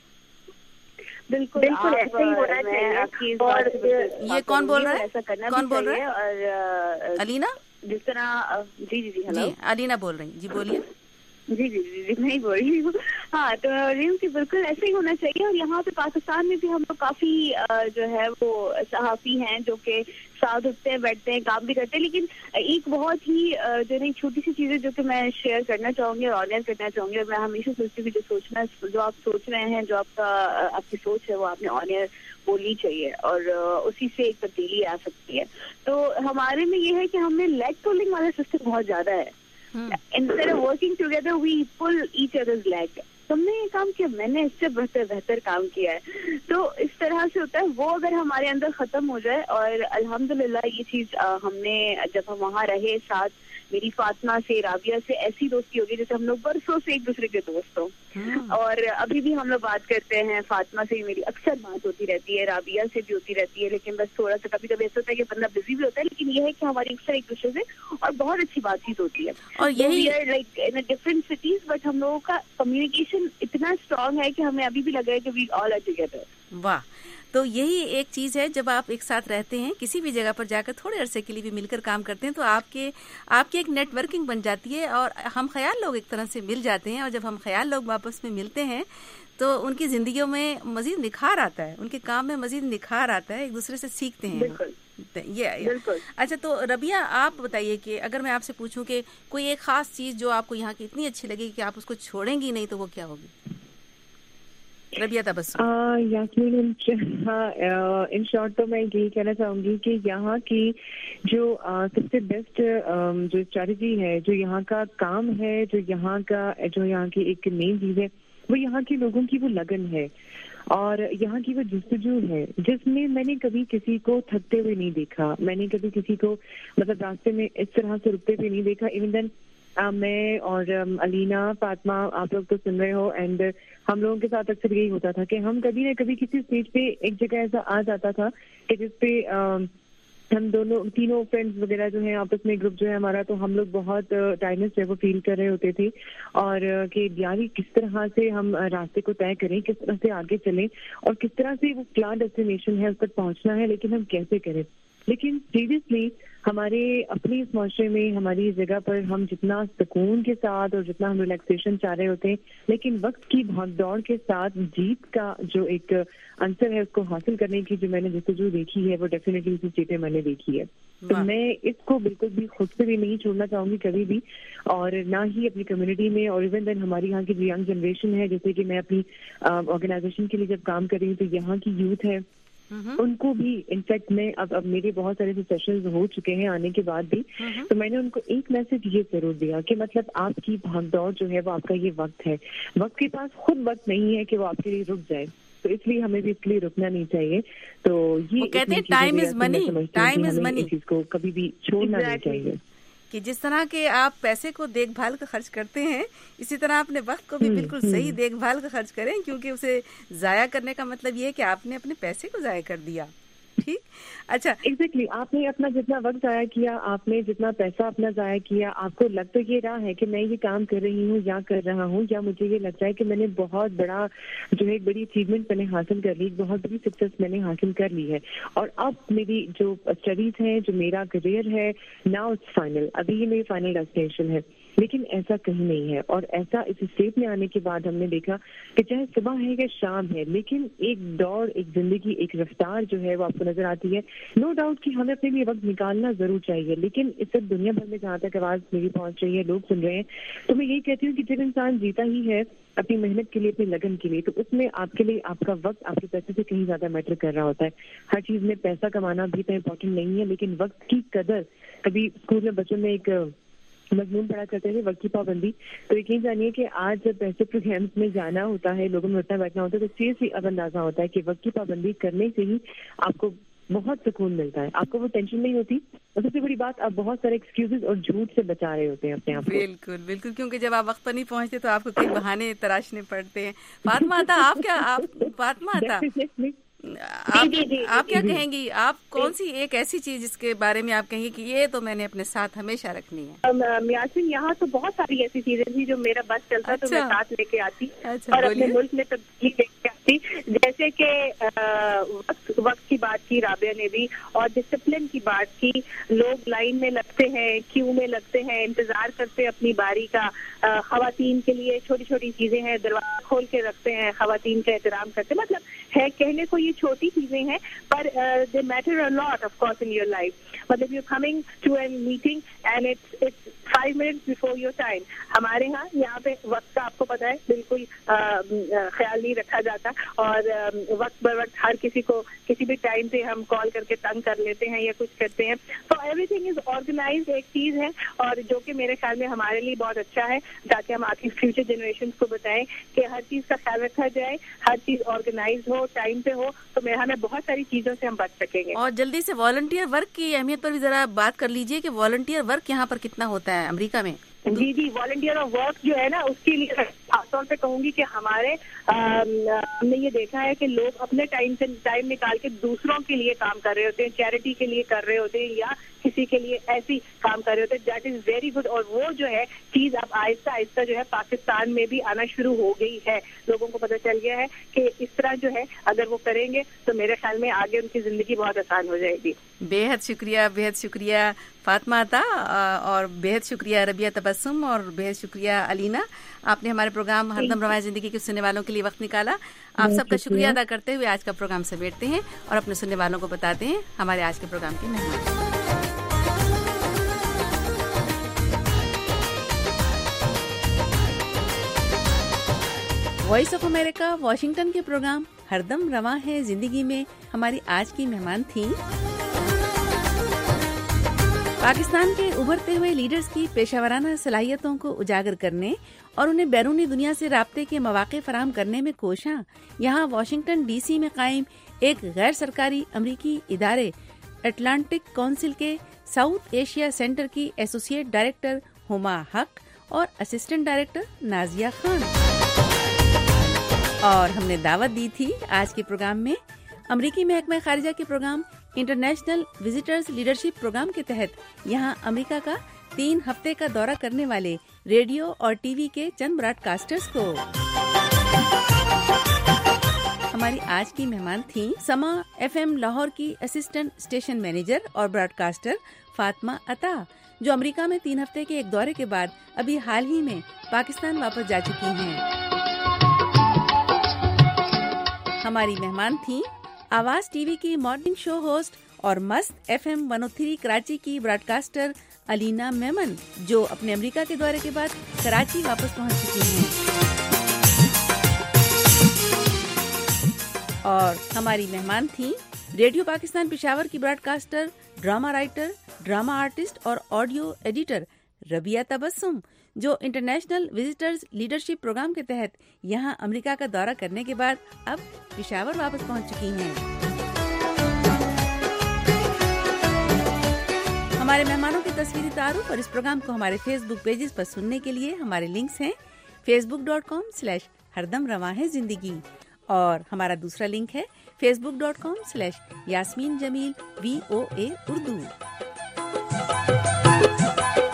Speaker 3: बिल्कुल बिल्कुल ऐसा ही होना चाहिए। और
Speaker 2: ये कौन बोल रहा है?
Speaker 3: ऐसा करना
Speaker 2: कौन बोल रहा है?
Speaker 3: और
Speaker 2: अलीना,
Speaker 3: जिस तरह जी जी जी हेलो
Speaker 2: जी अलीना बोल रही, जी बोलिए।
Speaker 4: जी जी जी जी मैं ही बोल रही हूँ। हाँ, तो रेम की बिल्कुल ऐसे ही होना चाहिए, और यहाँ पे पाकिस्तान में भी हम लोग काफी जो है वो सहाफी हैं जो कि साथ उठते हैं, बैठते हैं, काम भी करते हैं। लेकिन एक बहुत ही जो है छोटी सी चीजें जो कि मैं शेयर करना चाहूंगी और ऑनर करना चाहूंगी, और मैं हमेशा सोचती हूँ जो सोचना जो आप सोच रहे हैं, जो आपका आपकी सोच है, वो आपने ऑनर बोलनी चाहिए, और उसी से एक तब्दीली आ सकती है। तो हमारे में ये है कि हमें लेग पुलिंग वाला सिस्टम बहुत ज्यादा है। Instead of working together, we pull each other's leg. तुमने ये काम किया, मैंने इससे बेहतर बेहतर काम किया है। तो इस तरह से होता है। वो अगर हमारे अंदर खत्म हो जाए, और अल्हम्दुलिल्लाह ये चीज हमने जब हम वहाँ रहे साथ, मेरी फातिमा से, राबिया से ऐसी दोस्ती होगी जैसे हम लोग बरसों से एक दूसरे के दोस्त हो, और अभी भी हम लोग बात करते हैं। फातिमा से मेरी अक्सर बात होती रहती है, राबिया से भी होती रहती है, लेकिन बस थोड़ा सा कभी कभी ऐसा होता है कि बंदा बिजी भी होता है, लेकिन ये है कि हमारी अक्सर एक दूसरे से और बहुत अच्छी बातचीत होती है।
Speaker 2: और यही
Speaker 4: like in different cities, but हम लोगों का कम्युनिकेशन इतना स्ट्रांग है कि हमें अभी भी लग रहा है कि वी ऑल आर टुगेदर।
Speaker 2: वाह, तो यही एक चीज है, जब आप एक साथ रहते हैं, किसी भी जगह पर जाकर थोड़े अरसे के लिए भी मिलकर काम करते हैं, तो आपके आपकी एक नेटवर्किंग बन जाती है, और हम ख्याल लोग एक तरह से मिल जाते हैं। और जब हम ख्याल लोग वापस में मिलते हैं तो उनकी जिंदगियों में मजीद निखार आता है, उनके काम में मजीद निखार आता है, एक दूसरे से सीखते हैं।
Speaker 4: बिल्कुल
Speaker 2: ये बिल्कुल। अच्छा, तो रबिया आप बताइए कि अगर मैं आपसे पूछूं कि कोई एक खास चीज जो आपको यहाँ की इतनी अच्छी लगी कि आप उसको छोड़ेंगी नहीं, तो वो क्या होगी? रबिया तबस्सुम।
Speaker 5: यास्मीन, हाँ, इन शॉर्ट तो मैं यही कहना चाहूंगी कि यहाँ की जो सबसे बेस्ट जो स्ट्रैटेजी है, जो यहाँ का काम है, जो यहाँ का जो यहाँ की एक मेन चीज है, वो यहाँ के लोगों की वो लगन है, और यहाँ की वो जस्तजू है, जिसमें मैंने कभी किसी को थकते हुए नहीं देखा। मैंने कभी किसी को मतलब रास्ते में इस तरह से रुकते हुए नहीं देखा। इवन देन Uh, मैं और um, अलीना, फातिमा, आप लोग तो सुन रहे हो, एंड uh, हम लोगों के साथ अक्सर यही होता था कि हम कभी ना कभी किसी स्टेज पे एक जगह ऐसा आ जाता था कि जिसपे uh, ہم دونوں تینوں فرینڈز وغیرہ جو ہیں آپس میں گروپ جو ہے ہمارا, تو ہم لوگ بہت ٹائمنس جو ہے وہ فیل کر رہے ہوتے تھے, اور کہ یاری کس طرح سے ہم راستے کو طے کریں, کس طرح سے آگے چلیں, اور کس طرح سے وہ کیا ڈیسٹینیشن ہے اس تک پہنچنا ہے, لیکن ہم کیسے کریں. لیکن سیریسلی ہمارے اپنے اس معاشرے میں ہماری اس جگہ پر ہم جتنا سکون کے ساتھ اور جتنا ہم ریلیکسیشن چاہ رہے ہوتے ہیں, لیکن وقت کی بھاگ دوڑ کے ساتھ جیت کا جو ایک عنصر ہے اس کو حاصل کرنے کی جو میں نے جستجو دیکھی ہے وہ ڈیفینیٹلی اسی چیزیں میں نے دیکھی ہے. تو میں اس کو بالکل بھی خود سے بھی نہیں چھوڑنا چاہوں گی کبھی بھی, اور نہ ہی اپنی کمیونٹی میں. اور ایون دین ہماری یہاں کی جو ینگ جنریشن ہے, جیسے کہ میں اپنی آرگنائزیشن کے لیے جب کام کر رہی ہوں تو یہاں کی یوتھ ہے, ان کو بھی انفیکٹ میں اب اب میرے بہت سارے سیشنز ہو چکے ہیں آنے کے بعد بھی, تو میں نے ان کو ایک میسج یہ ضرور دیا کہ مطلب آپ کی بھاگ دوڑ جو ہے وہ آپ کا یہ وقت ہے, وقت کے پاس خود وقت نہیں ہے کہ وہ آپ کے لیے رک جائے, تو اس لیے ہمیں بھی اس لیے رکنا نہیں چاہیے. تو یہ
Speaker 2: کہتے ہیں time is money, time is منی,
Speaker 5: چیز کو کبھی بھی چھوڑنا نہیں چاہیے.
Speaker 2: کہ جس طرح کے آپ پیسے کو دیکھ بھال کر خرچ کرتے ہیں, اسی طرح اپنے وقت کو بھی بالکل صحیح دیکھ بھال کر خرچ کریں, کیونکہ اسے ضائع کرنے کا مطلب یہ ہے کہ آپ نے اپنے پیسے کو ضائع کر دیا. ٹھیک, اچھا
Speaker 5: ایگزیکٹلی آپ نے اپنا جتنا وقت ضائع کیا, آپ نے جتنا پیسہ اپنا ضائع کیا, آپ کو لگ تو یہ رہا ہے کہ میں یہ کام کر رہی ہوں یا کر رہا ہوں, یا مجھے یہ لگتا ہے کہ میں نے بہت بڑا جو ہے ایک بڑی اچیومنٹ میں نے حاصل کر لی, ایک بہت بڑی سکسیس میں نے حاصل کر لی ہے, اور اب میری جو اسٹڈیز ہیں, جو میرا کریئر ہے, ناؤ اٹس فائنل, ابھی یہ میری فائنل ڈیسٹینیشن ہے. لیکن ایسا کہیں نہیں ہے, اور ایسا اس اسٹیٹ میں آنے کے بعد ہم نے دیکھا کہ چاہے صبح ہے یا شام ہے, لیکن ایک دوڑ, ایک زندگی, ایک رفتار جو ہے وہ آپ کو نظر آتی ہے. نو ڈاؤٹ کہ ہمیں اپنے لیے وقت نکالنا ضرور چاہیے, لیکن اس وقت دنیا بھر میں جہاں تک آواز میری پہنچ رہی ہے, لوگ سن رہے ہیں, تو میں یہی کہتی ہوں کہ جب انسان جیتا ہی ہے اپنی محنت کے لیے, اپنی لگن کے لیے, تو اس میں آپ کے لیے آپ کا وقت آپ کے پیسے سے کہیں زیادہ میٹر کر رہا ہوتا ہے. ہر چیز میں پیسہ کمانا بھی تو امپورٹنٹ نہیں ہے, لیکن وقت کی قدر. کبھی اسکول میں بچوں میں ایک مضمون پڑھا کرتے تھے وقت کی پابندی, تو یقین جانیے کہ آج جب ایسے پروگرامس میں جانا ہوتا ہے, لوگوں میں اٹھنا بیٹھنا ہوتا ہے, تو سیریسلی اب اندازہ ہوتا ہے کہ وقت کی پابندی کرنے سے ہی آپ کو بہت سکون ملتا ہے, آپ کو وہ ٹینشن نہیں ہوتی, اور سب سے بڑی بات آپ بہت سارے ایکسکیوزز اور جھوٹ سے بچا رہے ہوتے ہیں اپنے آپ کو.
Speaker 2: بالکل بالکل, کیونکہ جب آپ وقت پر نہیں پہنچتے تو آپ کو کئی بہانے تراشنے پڑتے ہیں. فاطمہ عطا, آپ کیا آپ فاطمہ عطا آپ آپ کیا کہیں گی, آپ کون سی ایک ایسی چیز جس کے بارے میں آپ کہیں گی کہ یہ تو میں نے اپنے ساتھ ہمیشہ رکھنی ہے؟
Speaker 3: میاسن, یہاں تو بہت ساری ایسی چیزیں تھی جو میرا بس چلتا تو میں ساتھ لے کے آتی, اور اپنے ملک میں تبدیلی لے کے آتی, جیسے کہ وقت وقت کی بات کی رابعہ نے بھی, اور ڈسپلن کی بات کی. لوگ لائن میں لگتے ہیں, کیو میں لگتے ہیں, انتظار کرتے ہیں اپنی باری کا. خواتین کے لیے چھوٹی چھوٹی چیزیں ہیں, دروازہ کھول کے رکھتے ہیں, خواتین کا احترام کرتے ہیں. مطلب ہے کہنے کو یہ چھوٹی چیزیں ہیں, پر they matter a lot of course in your life. مطلب you coming to a meeting and it's it's five minutes before your time. ہمارے ہاں یہاں پہ وقت کا آپ کو پتا ہے بالکل خیال نہیں رکھا جاتا, اور وقت بر وقت ہر کسی کو کسی بھی ٹائم پہ ہم کال کر کے تنگ کر لیتے ہیں یا کچھ کرتے ہیں. تو ایوری تھنگ از آرگنائز ایک چیز ہے, اور جو کہ میرے خیال میں ہمارے لیے بہت اچھا ہے, تاکہ ہم آتی فیوچر جنریشن کو بتائیں کہ ہر چیز کا خیال رکھا جائے, ہر چیز آرگنائز ہو, ٹائم پہ ہو, تو میرے ہمیں بہت ساری چیزوں سے ہم بچ سکیں گے.
Speaker 2: اور جلدی سے والنٹیئر ورک کی اہمیت پر بھی ذرا بات کر لیجئے کہ والنٹیئر ورک یہاں پر کتنا ہوتا ہے امریکہ میں.
Speaker 3: جی جی والنٹیئر ورک جو ہے نا, اس کے لیے خاص طور پہ کہوں گی کہ ہمارے ہم نے یہ دیکھا ہے کہ لوگ اپنے ٹائم سے ٹائم نکال کے دوسروں کے لیے کام کر رہے ہوتے ہیں, چیریٹی کے لیے کر رہے ہوتے ہیں, یا کسی کے لیے ایسی کام کر رہے ہوتے ہیں. دیٹ از ویری گڈ, اور وہ جو ہے چیز اب آہستہ آہستہ جو ہے پاکستان میں بھی آنا شروع ہو گئی ہے. لوگوں کو پتہ چل گیا ہے کہ اس طرح جو ہے اگر وہ کریں گے تو میرے خیال میں آگے ان کی زندگی بہت آسان ہو جائے گی.
Speaker 2: بے حد شکریہ, بے حد شکریہ فاطمہ عطا, اور بے حد شکریہ ربیہ تبسم, اور بے حد شکریہ علینا. آپ نے ہمارے پروگرام ہردم رواں زندگی کے سننے والوں کے لیے وقت نکالا. آپ سب کا شکریہ ادا کرتے ہوئے آج کا پروگرام سمیٹتے ہیں اور اپنے سننے والوں کو بتاتے ہیں ہمارے آج کے پروگرام کے مہمان. وائس آف امریکہ واشنگٹن کے پروگرام ہردم رواں ہے زندگی میں ہماری آج کی مہمان تھیں پاکستان کے ابھرتے ہوئے لیڈرز کی پیشہ ورانہ صلاحیتوں کو اجاگر کرنے اور انہیں بیرونی دنیا سے رابطے کے مواقع فراہم کرنے میں کوشاں یہاں واشنگٹن ڈی سی میں قائم ایک غیر سرکاری امریکی ادارے اٹلانٹک کونسل کے ساؤتھ ایشیا سینٹر کی ایسوسیٹ ڈائریکٹر ہما حق اور اسسٹنٹ ڈائریکٹر نازیہ خان. اور ہم نے دعوت دی تھی آج کے پروگرام میں امریکی محکمہ خارجہ کے programme international visitors leadership programme کے تحت یہاں امریکہ کا تین ہفتے کا دورہ کرنے والے ریڈیو اور ٹی وی کے چند براڈ کاسٹرز کو۔ ہماری آج کی مہمان تھیں سما ایف ایم لاہور کی اسسٹنٹ اسٹیشن مینیجر اور براڈ کاسٹر فاطمہ عطا، جو امریکہ میں تین ہفتے کے ایک دورے کے بعد ابھی حال ہی میں پاکستان واپس جا چکی ہیں۔ ہماری مہمان تھیں آواز ٹی وی کی مارننگ شو ہوسٹ اور Mast F M one O three Karachi کی براڈ کاسٹر علینا میمن، جو اپنے امریکہ کے دورے کے بعد کراچی واپس پہنچ چکی ہیں۔ اور ہماری مہمان تھیں ریڈیو پاکستان پشاور کی broadcaster, drama writer, drama artist اور آڈیو ایڈیٹر ربیہ تبسم، جو انٹرنیشنل وزٹرز لیڈرشپ پروگرام کے تحت یہاں امریکہ کا دورہ کرنے کے بعد اب پشاور واپس پہنچ چکی ہیں۔ ہمارے مہمانوں کی تصویری تعارف اور اس پروگرام کو ہمارے فیس بک پیجز پر سننے کے لیے ہمارے لنکس ہیں فیس بک ڈاٹ کام سلیش ہردم رواں ہے زندگی، اور ہمارا دوسرا لنک ہے face book dot com slash Yasmin Jamil V O A Urdu.